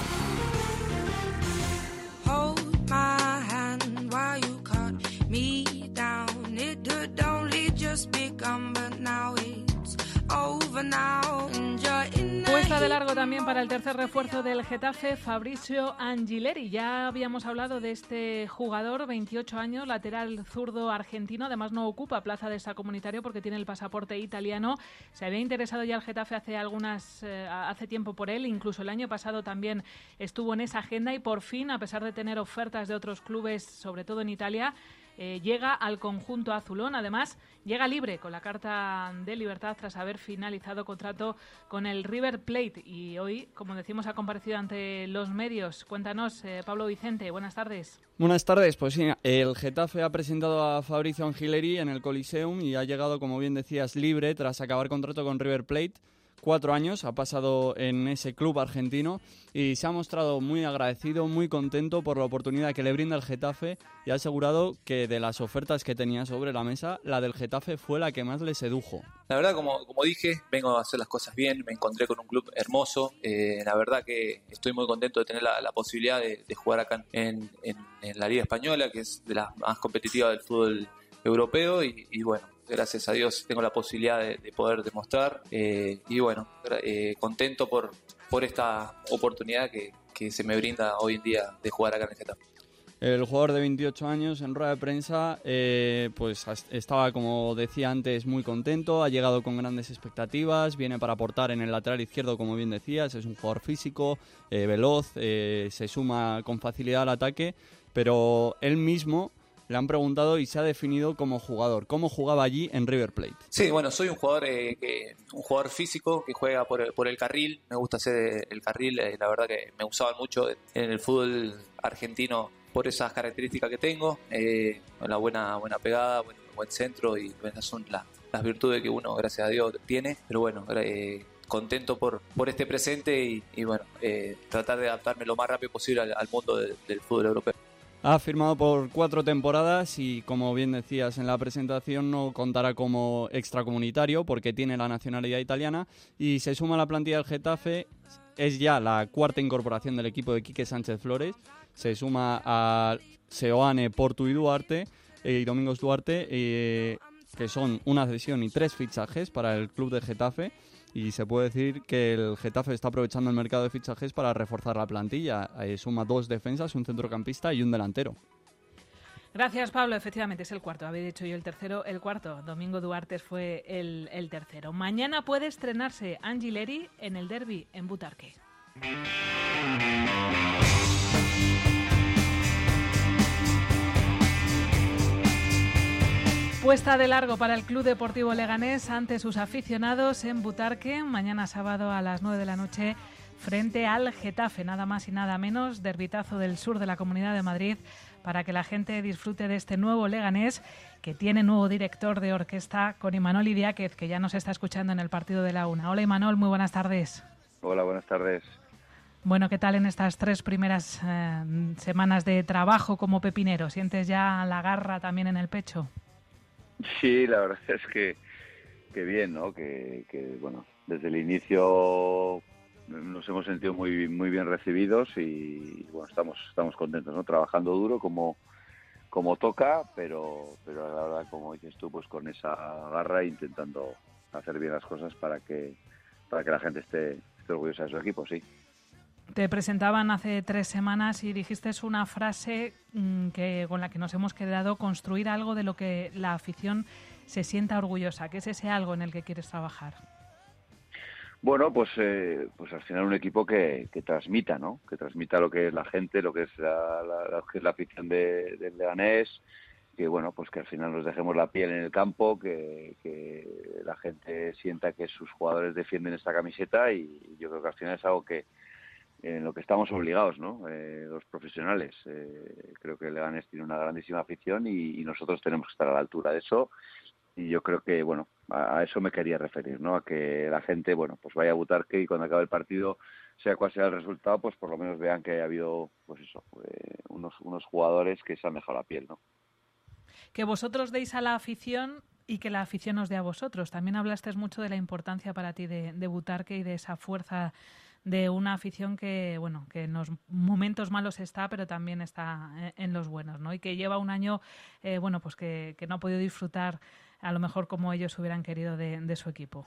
Hold my hand while you cut me down. It had only just begun, but now it's over now. Puesta de largo también para el tercer refuerzo del Getafe, Fabrizio Angileri. Ya habíamos hablado de este jugador, veintiocho años, lateral zurdo argentino. Además no ocupa plaza de extracomunitario porque tiene el pasaporte italiano. Se había interesado ya el Getafe hace algunas eh, hace tiempo por él. Incluso el año pasado también estuvo en esa agenda y por fin, a pesar de tener ofertas de otros clubes, sobre todo en Italia, Eh, llega al conjunto azulón. Además, llega libre con la carta de libertad tras haber finalizado contrato con el River Plate. Y hoy, como decimos, ha comparecido ante los medios. Cuéntanos, eh, Pablo Vicente, buenas tardes. Buenas tardes, pues sí, el Getafe ha presentado a Fabrizio Angileri en el Coliseum y ha llegado, como bien decías, libre tras acabar contrato con River Plate. Cuatro años ha pasado en ese club argentino y se ha mostrado muy agradecido, muy contento por la oportunidad que le brinda el Getafe y ha asegurado que de las ofertas que tenía sobre la mesa, la del Getafe fue la que más le sedujo. La verdad, como, como dije, vengo a hacer las cosas bien, me encontré con un club hermoso, eh, la verdad que estoy muy contento de tener la, la posibilidad de, de jugar acá en, en, en la Liga Española, que es de las más competitivas del fútbol europeo y, y bueno, gracias a Dios tengo la posibilidad de, de poder demostrar eh, y bueno, eh, contento por, por esta oportunidad que, que se me brinda hoy en día de jugar acá en el Getafe. El jugador de veintiocho años en rueda de prensa eh, pues estaba, como decía antes, muy contento, ha llegado con grandes expectativas, viene para aportar en el lateral izquierdo, como bien decías, es un jugador físico, eh, veloz, eh, se suma con facilidad al ataque, pero él mismo le han preguntado y se ha definido como jugador. ¿Cómo jugaba allí en River Plate? Sí, bueno, soy un jugador eh, que un jugador físico que juega por el, por el carril, me gusta hacer el carril, eh, la verdad que me usaban mucho en el fútbol argentino por esas características que tengo, eh, la buena buena pegada, buen, buen centro, y esas son la, las virtudes que uno, gracias a Dios, tiene. Pero bueno, eh, contento por, por este presente y, y bueno, eh, tratar de adaptarme lo más rápido posible al, al mundo de, del fútbol europeo. Ha firmado por cuatro temporadas y, como bien decías en la presentación, no contará como extracomunitario porque tiene la nacionalidad italiana y se suma a la plantilla del Getafe. Es ya la cuarta incorporación del equipo de Quique Sánchez Flores. Se suma a Seoane, Portu y Duarte eh, y Domingos Duarte, eh, que son una cesión y tres fichajes para el club de Getafe. Y se puede decir que el Getafe está aprovechando el mercado de fichajes para reforzar la plantilla. Eh, suma dos defensas, un centrocampista y un delantero. Gracias, Pablo. Efectivamente, es el cuarto. Había dicho yo el tercero, el cuarto. Domingo Duarte fue el, el tercero. Mañana puede estrenarse Angileri en el derbi en Butarque. Puesta de largo para el Club Deportivo Leganés ante sus aficionados en Butarque, mañana sábado a las nueve de la noche frente al Getafe, nada más y nada menos, derbitazo del sur de la Comunidad de Madrid, para que la gente disfrute de este nuevo Leganés, que tiene nuevo director de orquesta, con Imanol Idiáquez, que ya nos está escuchando en el partido de la una. Hola Imanol, muy buenas tardes. Hola, buenas tardes. Bueno, ¿qué tal en estas tres primeras eh, semanas de trabajo como pepinero? ¿Sientes ya la garra también en el pecho? Sí, la verdad es que, que bien, ¿no? Que, que, bueno, desde el inicio nos hemos sentido muy muy bien recibidos y, bueno, estamos estamos contentos, ¿no? Trabajando duro como como toca, pero pero la verdad, como dices tú, pues con esa garra, intentando hacer bien las cosas para que para que la gente esté, esté orgullosa de su equipo, sí. Te presentaban hace tres semanas y dijiste una frase mmm, que con la que nos hemos quedado: construir algo de lo que la afición se sienta orgullosa. ¿Qué es ese algo en el que quieres trabajar? Bueno, pues eh, pues al final un equipo que, que transmita, ¿no? Que transmita lo que es la gente, lo que es la, la, la, que es la afición de, del Leganés, que bueno, pues que al final nos dejemos la piel en el campo, que, que la gente sienta que sus jugadores defienden esta camiseta, y yo creo que al final es algo que en lo que estamos obligados, ¿no? Eh, los profesionales. Eh, creo que el Leganés tiene una grandísima afición y, y nosotros tenemos que estar a la altura de eso. Y yo creo que, bueno, a, a eso me quería referir, ¿no? A que la gente, bueno, pues vaya a Butarque y cuando acabe el partido, sea cual sea el resultado, pues por lo menos vean que ha habido, pues eso, eh, unos, unos jugadores que se han dejado la piel, ¿no? Que vosotros deis a la afición y que la afición os dé a vosotros. También hablaste mucho de la importancia para ti de, de Butarque y de esa fuerza de una afición que, bueno, que en los momentos malos está, pero también está en los buenos, ¿no? Y que lleva un año, eh, bueno, pues que, que no ha podido disfrutar a lo mejor como ellos hubieran querido de, de su equipo.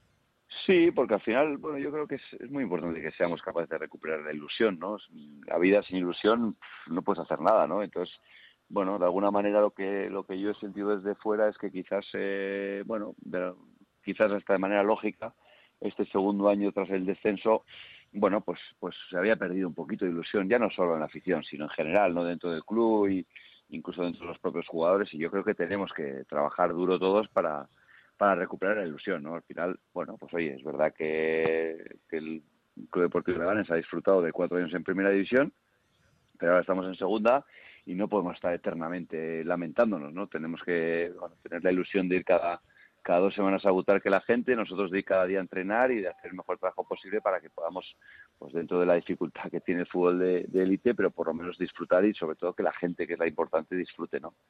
Sí, porque al final, bueno, yo creo que es, es muy importante que seamos capaces de recuperar la ilusión, ¿no? La vida sin ilusión no puedes hacer nada, ¿no? Entonces, bueno, de alguna manera lo que lo que yo he sentido desde fuera es que quizás, eh, bueno, de, quizás hasta de manera lógica, este segundo año tras el descenso, bueno, pues pues se había perdido un poquito de ilusión, ya no solo en la afición, sino en general, no dentro del club y incluso dentro de los propios jugadores, y yo creo que tenemos que trabajar duro todos para, para recuperar la ilusión, ¿no? Al final, bueno, pues oye, es verdad que, que el Club Deportivo Leganés ha disfrutado de cuatro años en Primera División, pero ahora estamos en Segunda y no podemos estar eternamente lamentándonos, ¿no? Tenemos que, bueno, tener la ilusión de ir cada cada dos semanas a Butarque la gente, nosotros de ir cada día a entrenar y de hacer el mejor trabajo posible para que podamos, pues dentro de la dificultad que tiene el fútbol de, de élite, pero por lo menos disfrutar y sobre todo que la gente, que es la importante, disfrute, ¿no?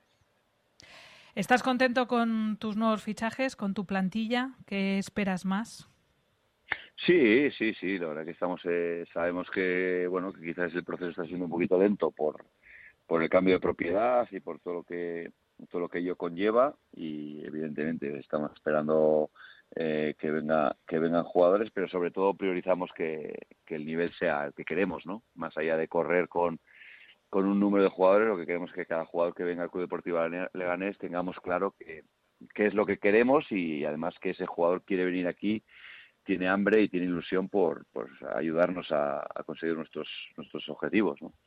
¿Estás contento con tus nuevos fichajes, con tu plantilla? ¿Qué esperas más? Sí, sí, sí, la verdad que estamos, eh, sabemos que, bueno, que quizás el proceso está siendo un poquito lento por, por el cambio de propiedad y por todo lo que todo lo que ello conlleva y evidentemente estamos esperando eh, que venga que vengan jugadores, pero sobre todo priorizamos que, que el nivel sea el que queremos, ¿no? Más allá de correr con con un número de jugadores, lo que queremos es que cada jugador que venga al Club Deportivo Leganés tengamos claro que qué es lo que queremos y además que ese jugador quiere venir aquí, tiene hambre y tiene ilusión por, por ayudarnos a, a conseguir nuestros nuestros objetivos, ¿no?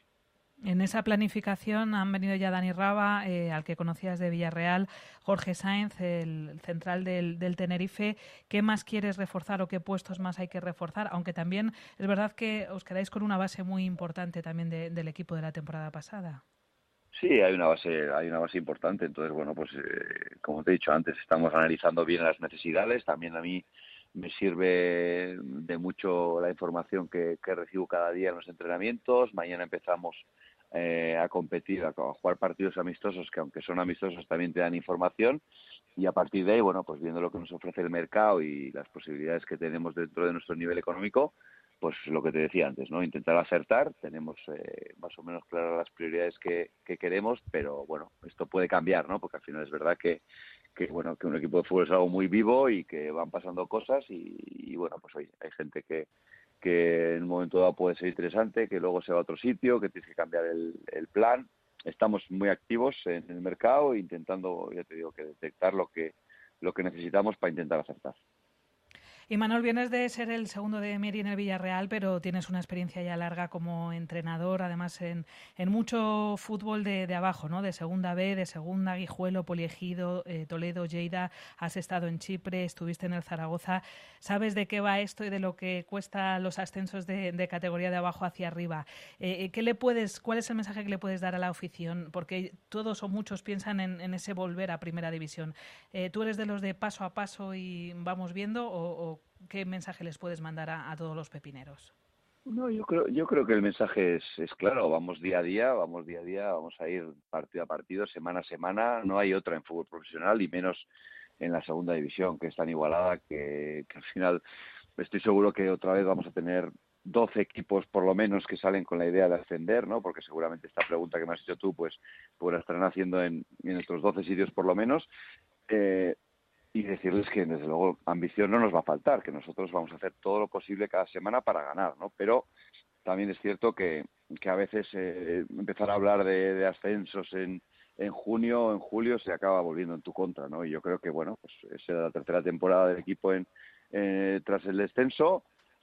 En esa planificación han venido ya Dani Raba, eh, al que conocías de Villarreal, Jorge Sáenz, el central del, del Tenerife. ¿Qué más quieres reforzar o qué puestos más hay que reforzar? Aunque también es verdad que os quedáis con una base muy importante también de, del equipo de la temporada pasada. Sí, hay una base, hay una base importante. Entonces, bueno, pues eh, como te he dicho antes, estamos analizando bien las necesidades. También a mí me sirve de mucho la información que, que recibo cada día en los entrenamientos. Mañana empezamos eh, a competir, a, a jugar partidos amistosos, que aunque son amistosos también te dan información. Y a partir de ahí, bueno, pues viendo lo que nos ofrece el mercado y las posibilidades que tenemos dentro de nuestro nivel económico, pues lo que te decía antes, ¿no? Intentar acertar. Tenemos eh, más o menos claras las prioridades que, que queremos, pero bueno, esto puede cambiar, ¿no? Porque al final es verdad que que bueno que un equipo de fútbol es algo muy vivo y que van pasando cosas y, y bueno, pues oye, hay gente que que en un momento dado puede ser interesante, que luego se va a otro sitio, que tienes que cambiar el, el plan. Estamos muy activos en el mercado intentando, ya te digo, que detectar lo que lo que necesitamos para intentar acertar. Y Manuel, vienes de ser el segundo de Meri en el Villarreal, pero tienes una experiencia ya larga como entrenador, además en, en mucho fútbol de, de abajo, ¿no? De segunda B, de segunda, Guijuelo, Poliegido, eh, Toledo, Lleida, has estado en Chipre, estuviste en el Zaragoza. ¿Sabes de qué va esto y de lo que cuesta los ascensos de, de categoría de abajo hacia arriba? Eh, ¿qué le puedes, ¿Cuál es el mensaje que le puedes dar a la afición? Porque todos o muchos piensan en, en ese volver a Primera División. Eh, ¿Tú eres de los de paso a paso y vamos viendo o, o qué mensaje les puedes mandar a, a todos los pepineros? No, yo creo, yo creo que el mensaje es, es claro, vamos día a día, vamos día a día, vamos a ir partido a partido, semana a semana, no hay otra en fútbol profesional y menos en la segunda división, que es tan igualada que, que al final estoy seguro que otra vez vamos a tener doce equipos por lo menos que salen con la idea de ascender, ¿no? Porque seguramente esta pregunta que me has hecho tú, pues, pues la estarán haciendo en, en estos doce sitios por lo menos. Eh, Y decirles que, desde luego, ambición no nos va a faltar, que nosotros vamos a hacer todo lo posible cada semana para ganar, ¿no? Pero también es cierto que, que a veces eh, empezar a hablar de, de ascensos en, en junio o en julio se acaba volviendo en tu contra, ¿no? Y yo creo que, bueno, pues esa era la tercera temporada del equipo en eh, tras el descenso.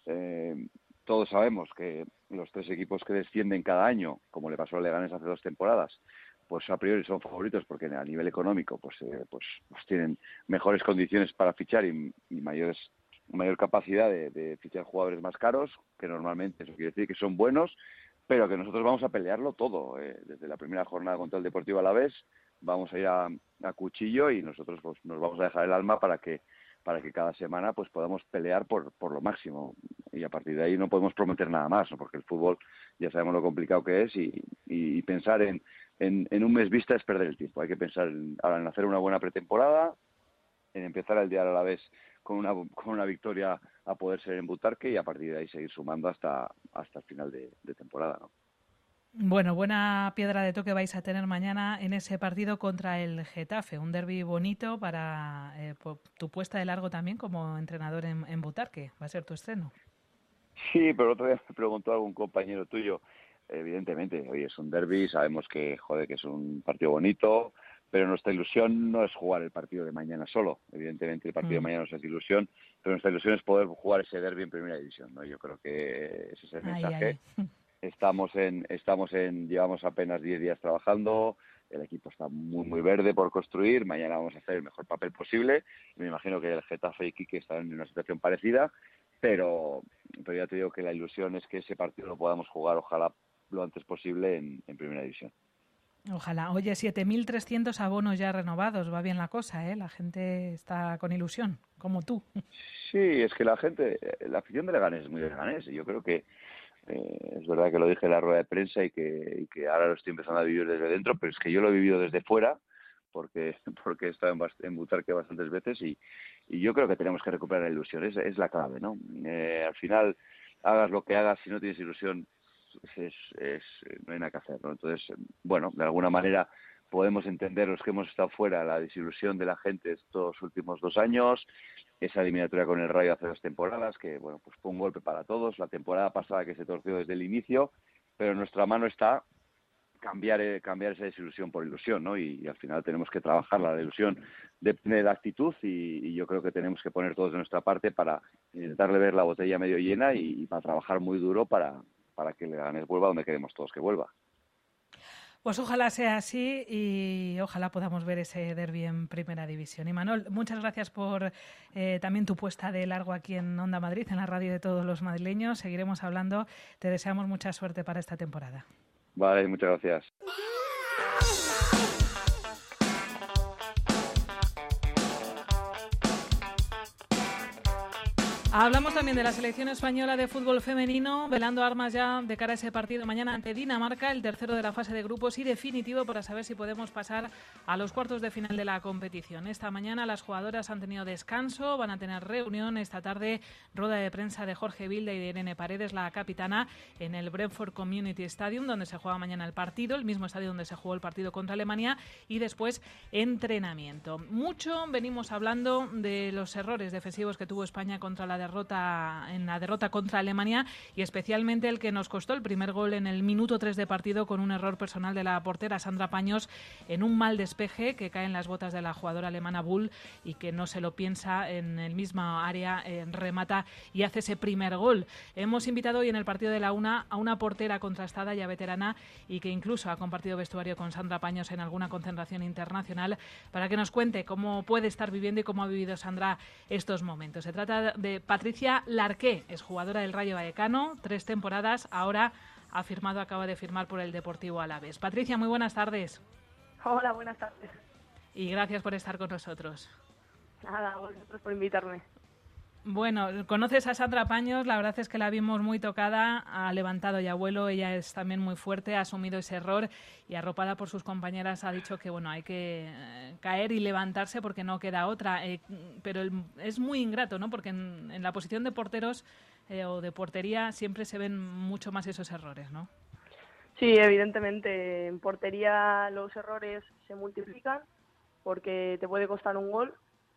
Eh, todos sabemos que los tres equipos que descienden cada año, como le pasó a Leganés hace dos temporadas, pues a priori son favoritos porque a nivel económico pues eh, pues, pues tienen mejores condiciones para fichar y, y mayores mayor capacidad de, de fichar jugadores más caros, que normalmente eso quiere decir que son buenos, pero que nosotros vamos a pelearlo todo, eh, desde la primera jornada contra el Deportivo Alavés vamos a ir a, a cuchillo y nosotros pues nos vamos a dejar el alma para que para que cada semana pues podamos pelear por por lo máximo y a partir de ahí no podemos prometer nada más, ¿no? Porque el fútbol ya sabemos lo complicado que es y, y pensar en En, en un mes vista es perder el tiempo. Hay que pensar en, ahora en hacer una buena pretemporada, en empezar el día a la vez con una, con una victoria a poder ser en Butarque y a partir de ahí seguir sumando hasta, hasta el final de, de temporada, ¿no? Bueno, buena piedra de toque vais a tener mañana en ese partido contra el Getafe. Un derbi bonito para eh, tu puesta de largo también como entrenador en, en Butarque. Va a ser tu estreno. Sí, pero otro día me preguntó algún compañero tuyo. Evidentemente, hoy es un derbi, sabemos que joder, que es un partido bonito, pero nuestra ilusión no es jugar el partido de mañana solo. Evidentemente el partido mm. de mañana no es ilusión, pero nuestra ilusión es poder jugar ese derbi en Primera División, ¿no? Yo creo que ese es el mensaje. Ay, ay. Estamos en, estamos en, llevamos apenas diez días trabajando, el equipo está muy muy verde por construir, mañana vamos a hacer el mejor papel posible. Me imagino que el Getafe y Quique están en una situación parecida, pero, pero ya te digo que la ilusión es que ese partido lo podamos jugar, ojalá lo antes posible en, en Primera División. Ojalá. Oye, siete mil trescientos abonos ya renovados, va bien la cosa, ¿eh? La gente está con ilusión, como tú. Sí, es que la gente, la afición de Leganés es muy de Leganés. Yo creo que eh, es verdad que lo dije en la rueda de prensa y que, y que ahora lo estoy empezando a vivir desde dentro, pero es que yo lo he vivido desde fuera, porque porque he estado en, en Butarque bastantes veces y, y yo creo que tenemos que recuperar la ilusión, es, es la clave, ¿no? Eh, al final, hagas lo que hagas, si no tienes ilusión, Es, es, no hay nada que hacer, ¿no? Entonces, bueno, de alguna manera podemos entender los que hemos estado fuera la desilusión de la gente estos últimos dos años, esa eliminatoria con el Rayo hace dos temporadas, que bueno, pues fue un golpe para todos, la temporada pasada que se torció desde el inicio, pero en nuestra mano está cambiar eh, cambiar esa desilusión por ilusión, ¿no? Y, y al final tenemos que trabajar la ilusión, depende de la actitud y, y yo creo que tenemos que poner todos de nuestra parte para intentarle ver la botella medio llena y, y para trabajar muy duro para, para que Leganés vuelva donde queremos todos que vuelva. Pues ojalá sea así y ojalá podamos ver ese derbi en Primera División. Imanol, muchas gracias por eh, también tu puesta de largo aquí en Onda Madrid, en la radio de todos los madrileños. Seguiremos hablando. Te deseamos mucha suerte para esta temporada. Vale, muchas gracias. Hablamos también de la selección española de fútbol femenino, velando armas ya de cara a ese partido mañana ante Dinamarca, el tercero de la fase de grupos y definitivo para saber si podemos pasar a los cuartos de final de la competición. Esta mañana las jugadoras han tenido descanso, van a tener reunión esta tarde, rueda de prensa de Jorge Vilda y de Irene Paredes, la capitana, en el Brentford Community Stadium, donde se juega mañana el partido, el mismo estadio donde se jugó el partido contra Alemania, y después entrenamiento. Mucho venimos hablando de los errores defensivos que tuvo España contra la derrota en la derrota contra Alemania y especialmente el que nos costó el primer gol en el minuto tres de partido con un error personal de la portera Sandra Paños en un mal despeje que cae en las botas de la jugadora alemana Bull y que no se lo piensa en el mismo área, eh, remata y hace ese primer gol. Hemos invitado hoy en el partido de la una a una portera contrastada ya veterana y que incluso ha compartido vestuario con Sandra Paños en alguna concentración internacional para que nos cuente cómo puede estar viviendo y cómo ha vivido Sandra estos momentos. Se trata de Patricia Larqué, es jugadora del Rayo Vallecano, tres temporadas, ahora ha firmado, acaba de firmar por el Deportivo Alavés. Patricia, muy buenas tardes. Hola, buenas tardes. Y gracias por estar con nosotros. Nada, a vosotros por invitarme. Bueno, conoces a Sandra Paños, la verdad es que la vimos muy tocada, ha levantado ya vuelo, ella es también muy fuerte, ha asumido ese error y arropada por sus compañeras ha dicho que bueno, hay que eh, caer y levantarse porque no queda otra, eh, pero el, es muy ingrato, ¿no? Porque en, en la posición de porteros eh, o de portería siempre se ven mucho más esos errores, ¿no? Sí, evidentemente en portería los errores se multiplican porque te puede costar un gol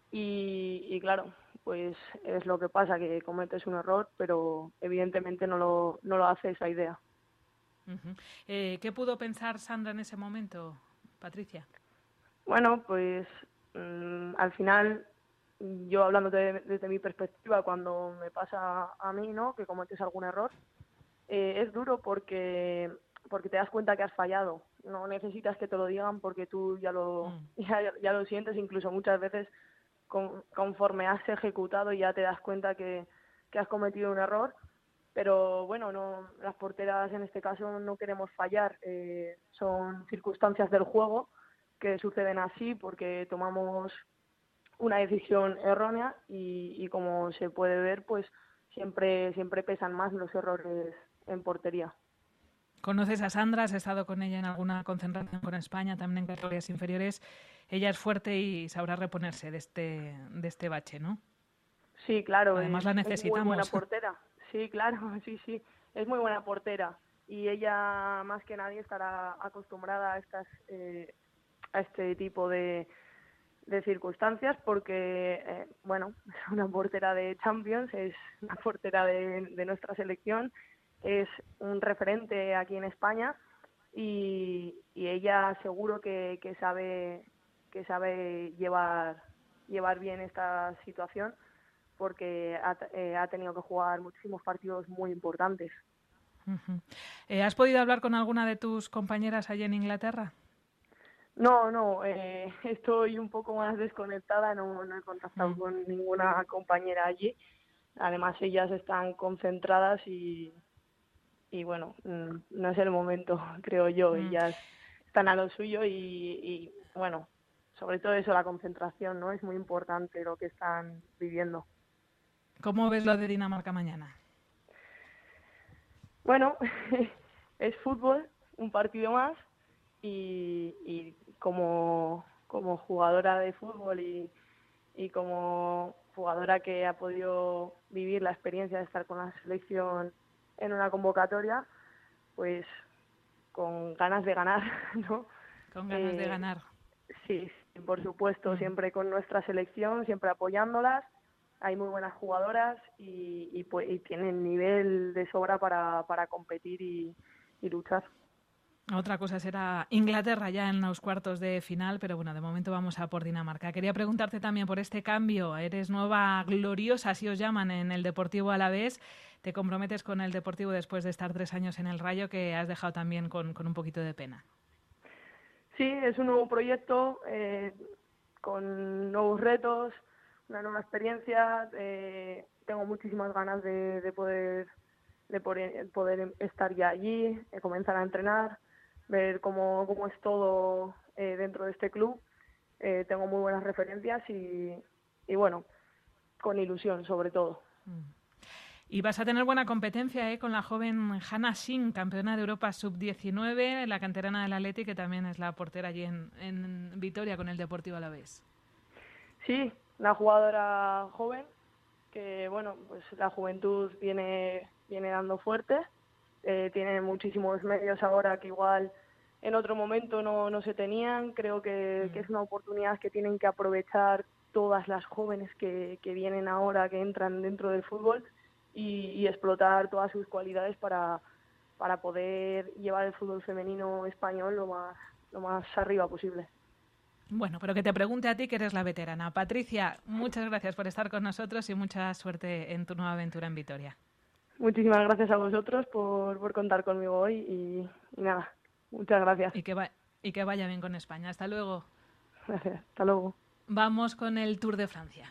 y, y claro, pues es lo que pasa, que cometes un error, pero evidentemente no lo, no lo hace esa idea. Uh-huh. Eh, ¿Qué pudo pensar Sandra en ese momento, Patricia? Bueno, pues mmm, al final, yo hablando de, desde mi perspectiva, cuando me pasa a mí, ¿no?, que cometes algún error, eh, es duro porque porque te das cuenta que has fallado. No necesitas que te lo digan porque tú ya lo, mm. ya, ya lo sientes, incluso muchas veces Con, conforme has ejecutado ya te das cuenta que, que has cometido un error, pero bueno, no, las porteras en este caso no queremos fallar, eh, son circunstancias del juego que suceden así porque tomamos una decisión errónea y, y como se puede ver, pues siempre, siempre pesan más los errores en portería. Conoces a Sandra, has estado con ella en alguna concentración con España, también en categorías inferiores. Ella es fuerte y sabrá reponerse de este de este bache, ¿no? Sí, claro. Además es, la necesitamos. Es muy buena portera. Sí, claro, sí, sí. Es muy buena portera y ella más que nadie estará acostumbrada a estas eh, a este tipo de de circunstancias porque eh, bueno, es una portera de Champions, es una portera de, de nuestra selección. Es un referente aquí en España y, y ella seguro que, que sabe que sabe llevar llevar bien esta situación porque ha, eh, ha tenido que jugar muchísimos partidos muy importantes. Uh-huh. Eh, ¿Has podido hablar con alguna de tus compañeras allí en Inglaterra? No, no, eh, estoy un poco más desconectada, no, no he contactado uh-huh. con ninguna compañera allí. Además ellas están concentradas y y bueno, no es el momento, creo yo, mm. ellas están a lo suyo y, y bueno, sobre todo eso, la concentración, ¿no? Es muy importante lo que están viviendo. ¿Cómo ves lo de Dinamarca mañana? Bueno, es fútbol, un partido más y, y como, como jugadora de fútbol y, y como jugadora que ha podido vivir la experiencia de estar con la selección en una convocatoria, pues con ganas de ganar, ¿no? Con ganas Eh, de ganar. Sí, sí, por supuesto, Mm. siempre con nuestra selección, siempre apoyándolas. Hay muy buenas jugadoras y, y, pues, y tienen nivel de sobra para, para competir y, y luchar. Otra cosa será Inglaterra ya en los cuartos de final, pero bueno, de momento vamos a por Dinamarca. Quería preguntarte también por este cambio. Eres nueva gloriosa, así os llaman, en el Deportivo Alavés. Te comprometes con el Deportivo después de estar tres años en el Rayo, que has dejado también con, con un poquito de pena. Sí, es un nuevo proyecto eh, con nuevos retos, una nueva experiencia. Eh, tengo muchísimas ganas de, de poder de poder, poder estar ya allí, eh, comenzar a entrenar, ver cómo, cómo es todo eh, dentro de este club. Eh, tengo muy buenas referencias y, y bueno, con ilusión sobre todo. Y vas a tener buena competencia ¿eh? con la joven Hannah Singh, campeona de Europa sub diecinueve, la canterana del Atleti, que también es la portera allí en, en Vitoria con el Deportivo Alavés. Sí, una jugadora joven que, bueno, pues la juventud viene, viene dando fuerte. Eh, tiene muchísimos medios ahora que igual en otro momento no, no se tenían. Creo que, que es una oportunidad que tienen que aprovechar todas las jóvenes que, que vienen ahora, que entran dentro del fútbol y, y explotar todas sus cualidades para, para poder llevar el fútbol femenino español lo más, lo más arriba posible. Bueno, pero que te pregunte a ti, que eres la veterana. Patricia, muchas gracias por estar con nosotros y mucha suerte en tu nueva aventura en Vitoria. Muchísimas gracias a vosotros por, por contar conmigo hoy y, y nada, muchas gracias. Y que, va, y que vaya bien con España. Hasta luego. Gracias, hasta luego. Vamos con el Tour de Francia.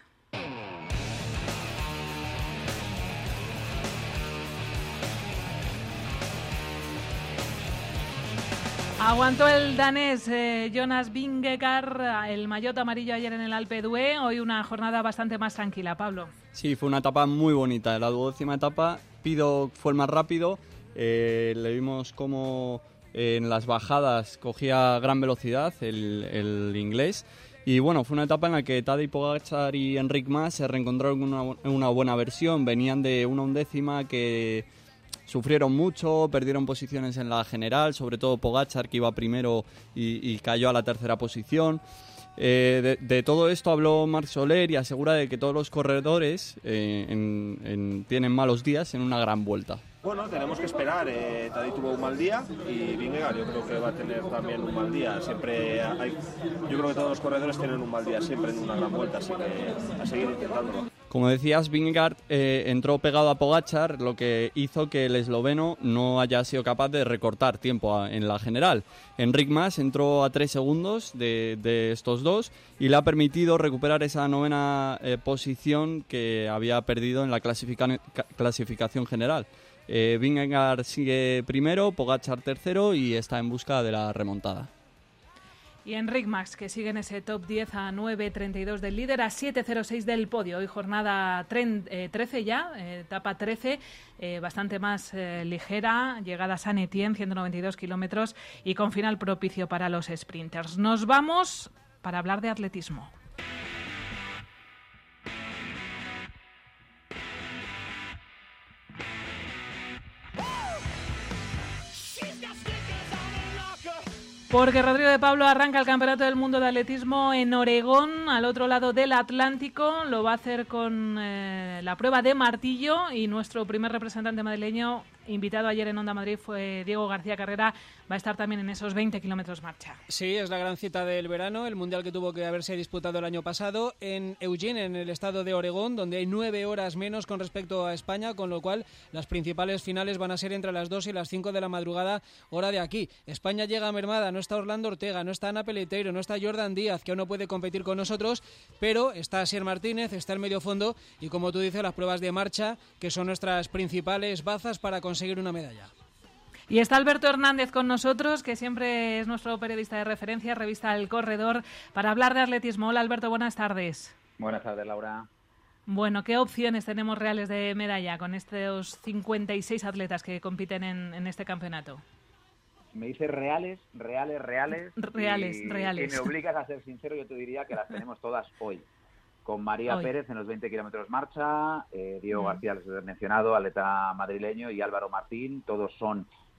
Aguantó el danés eh, Jonas Vingegaard el maillot amarillo ayer en el Alpe d'Huez. Hoy una jornada bastante más tranquila, Pablo. Sí, fue una etapa muy bonita. La duodécima etapa, Pido fue el más rápido. Eh, le vimos como eh, en las bajadas cogía gran velocidad el, el inglés. Y bueno, fue una etapa en la que Tadej Pogačar y Enric Mas se reencontraron en una, en una buena versión. Venían de una undécima que sufrieron mucho, perdieron posiciones en la general, sobre todo Pogačar, que iba primero y, y cayó a la tercera posición. Eh, de, de todo esto habló Marc Soler y asegura de que todos los corredores eh, en, en, tienen malos días en una gran vuelta. Bueno, tenemos que esperar. Eh, Tadej tuvo un mal día y Vingegaard yo creo que va a tener también un mal día. Siempre hay, yo creo que todos los corredores tienen un mal día siempre en una gran vuelta, así que a seguir intentándolo. Como decías, Vingegaard eh, entró pegado a Pogačar, lo que hizo que el esloveno no haya sido capaz de recortar tiempo a, en la general. Enric Mas entró a tres segundos de, de estos dos y le ha permitido recuperar esa novena eh, posición que había perdido en la clasifica- clasificación general. Eh, Vingegaard sigue primero, Pogačar tercero y está en busca de la remontada. Y Enric Mas, que sigue en ese top diez a nueve treinta y dos del líder, a siete cero seis del podio. Hoy jornada trece ya, eh, etapa trece, eh, bastante más eh, ligera, llegada a San Etienne, ciento noventa y dos kilómetros y con final propicio para los sprinters. Nos vamos para hablar de atletismo. Porque Rodrigo de Pablo arranca el Campeonato del Mundo de Atletismo en Oregón, al otro lado del Atlántico. Lo va a hacer con eh, la prueba de martillo y nuestro primer representante madrileño, invitado ayer en Onda Madrid, fue Diego García Carrera. Va a estar también en esos veinte kilómetros marcha. Sí, es la gran cita del verano, el mundial que tuvo que haberse disputado el año pasado en Eugene, en el estado de Oregón, donde hay nueve horas menos con respecto a España, con lo cual las principales finales van a ser entre las dos y las cinco de la madrugada, hora de aquí. España llega mermada, no está Orlando Ortega, no está Ana Peleteiro, no está Jordan Díaz, que aún no puede competir con nosotros, pero está Asier Martínez, está el medio fondo y, como tú dices, las pruebas de marcha, que son nuestras principales bazas para conseguir una medalla. Y está Alberto Hernández con nosotros, que siempre es nuestro periodista de referencia, revista El Corredor, para hablar de atletismo. Hola Alberto, buenas tardes. Buenas tardes, Laura. Bueno, ¿qué opciones tenemos reales de medalla con estos cincuenta y seis atletas que compiten en, en este campeonato? Me dices reales, reales, reales. Reales, y, reales. Y me obligas a ser sincero, yo te diría que las tenemos todas hoy. Con María Hoy. Pérez en los veinte kilómetros marcha, eh, Diego Mm. García, les he mencionado, atleta madrileño, y Álvaro Martín, todos son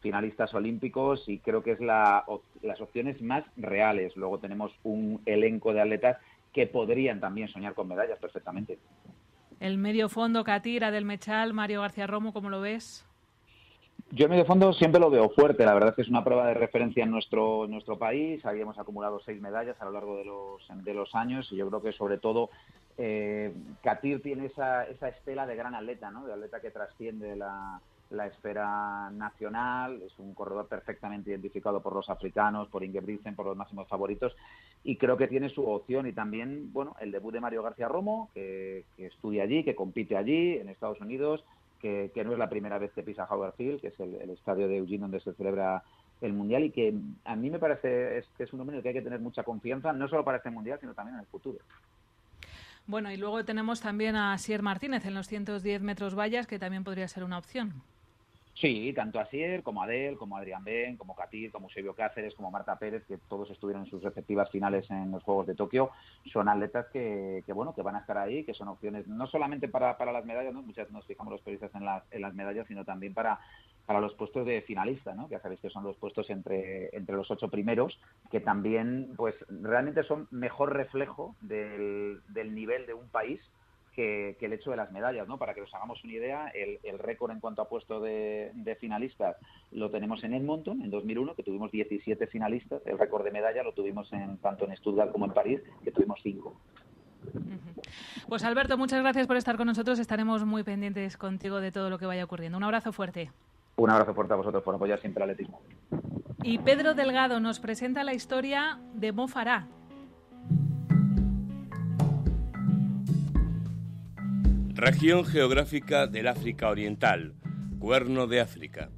finalistas olímpicos y creo que es la, las opciones más reales. Luego tenemos un elenco de atletas que podrían también soñar con medallas perfectamente. El medio fondo, Catira del Mechal, Mario García Romo, ¿cómo lo ves? Yo en medio fondo siempre lo veo fuerte. La verdad es que es una prueba de referencia en nuestro, en nuestro país. Ahí hemos acumulado seis medallas a lo largo de los, de los años y yo creo que sobre todo eh, Katir tiene esa, esa estela de gran atleta, ¿no? De atleta que trasciende la, la esfera nacional. Es un corredor perfectamente identificado por los africanos, por Ingebrigtsen, por los máximos favoritos, y creo que tiene su opción. Y también, bueno, el debut de Mario García Romo, que, que estudia allí, que compite allí en Estados Unidos, que, que no es la primera vez que pisa Howard Field, que es el, el estadio de Eugene donde se celebra el Mundial, y que a mí me parece es, que es un hombre en el que hay que tener mucha confianza, no solo para este Mundial, sino también en el futuro. Bueno, y luego tenemos también a Asier Martínez en los ciento diez metros vallas, que también podría ser una opción. Sí, tanto Asier como Adel, como Adrián Ben, como Katir, como Eusebio Cáceres, como Marta Pérez, que todos estuvieron en sus respectivas finales en los Juegos de Tokio, son atletas que, que bueno, que van a estar ahí, que son opciones no solamente para, para las medallas, ¿no? Muchas nos fijamos los periodistas en las, en las medallas, sino también para, para los puestos de finalista, ¿no? Que ya sabéis que son los puestos entre, entre los ocho primeros, que también, pues, realmente son mejor reflejo del, del nivel de un país Que, que el hecho de las medallas, ¿no? Para que nos hagamos una idea, el, el récord en cuanto a puesto de, de finalistas lo tenemos en Edmonton, en dos mil uno, que tuvimos diecisiete finalistas. El récord de medalla lo tuvimos en tanto en Stuttgart como en París, que tuvimos cinco. Pues Alberto, muchas gracias por estar con nosotros. Estaremos muy pendientes contigo de todo lo que vaya ocurriendo. Un abrazo fuerte. Un abrazo fuerte a vosotros por apoyar siempre el atletismo. Y Pedro Delgado nos presenta la historia de Mo Farah. Región geográfica del África Oriental, Cuerno de África.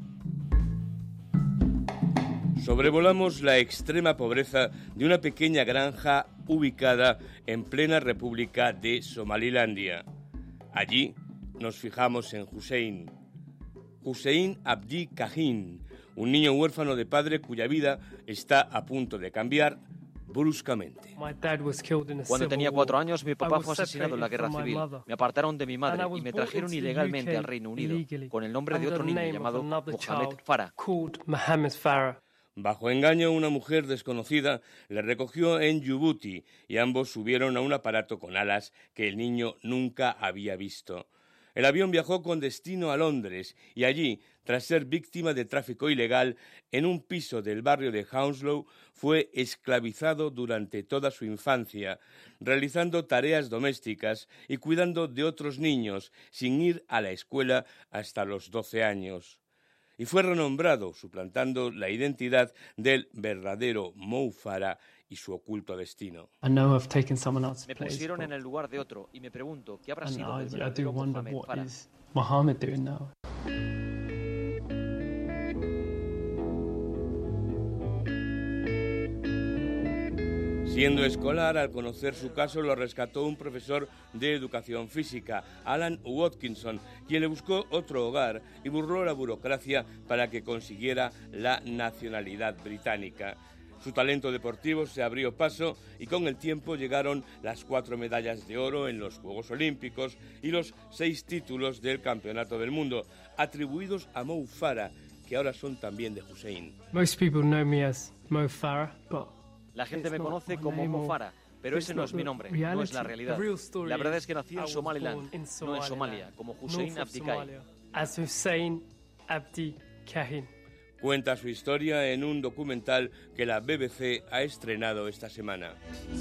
Sobrevolamos la extrema pobreza de una pequeña granja ubicada en plena República de Somalilandia. Allí nos fijamos en Hussein. Hussein Abdi Kahin, un niño huérfano de padre cuya vida está a punto de cambiar bruscamente. Cuando tenía cuatro años, mi papá fue asesinado en la guerra civil. Me apartaron de mi madre y me trajeron ilegalmente al Reino Unido con el nombre de otro niño llamado Mohamed Farah. Bajo engaño, una mujer desconocida le recogió en Djibouti y ambos subieron a un aparato con alas que el niño nunca había visto. El avión viajó con destino a Londres y allí, tras ser víctima de tráfico ilegal, en un piso del barrio de Hounslow, fue esclavizado durante toda su infancia, realizando tareas domésticas y cuidando de otros niños, sin ir a la escuela hasta los doce años. Y fue renombrado, suplantando la identidad del verdadero Mo Farah y su oculto destino. Me pusieron en el lugar de otro y me pregunto qué habrá sido del verdadero Mohamed Farah. Siendo escolar, al conocer su caso, lo rescató un profesor de educación física, Alan Watkinson, quien le buscó otro hogar y burló la burocracia para que consiguiera la nacionalidad británica. Su talento deportivo se abrió paso y con el tiempo llegaron las cuatro medallas de oro en los Juegos Olímpicos y los seis títulos del Campeonato del Mundo, atribuidos a Mo Farah, que ahora son también de Hussein. Most people know me as Mo Farah, but la gente me conoce como Mo Farah, pero ese no es mi nombre, no es la realidad. La verdad es que nací en Somaliland, no en Somalia, como Hussein Abdi Kahin. Cuenta su historia en un documental que la B B C ha estrenado esta semana.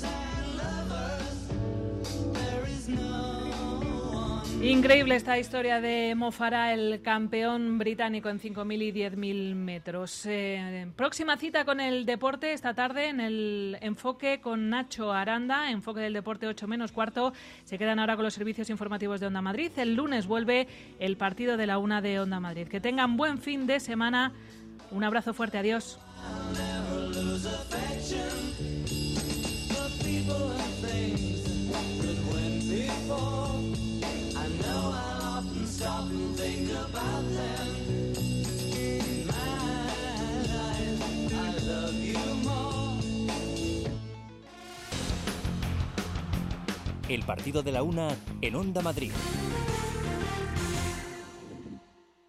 Increíble esta historia de Mo Farah, el campeón británico en cinco mil y diez mil metros. Eh, próxima cita con el deporte esta tarde en el Enfoque con Nacho Aranda, Enfoque del Deporte ocho menos cuarto. Se quedan ahora con los servicios informativos de Onda Madrid. El lunes vuelve el partido de la una de Onda Madrid. Que tengan buen fin de semana. Un abrazo fuerte, adiós. El partido de la una en Onda Madrid.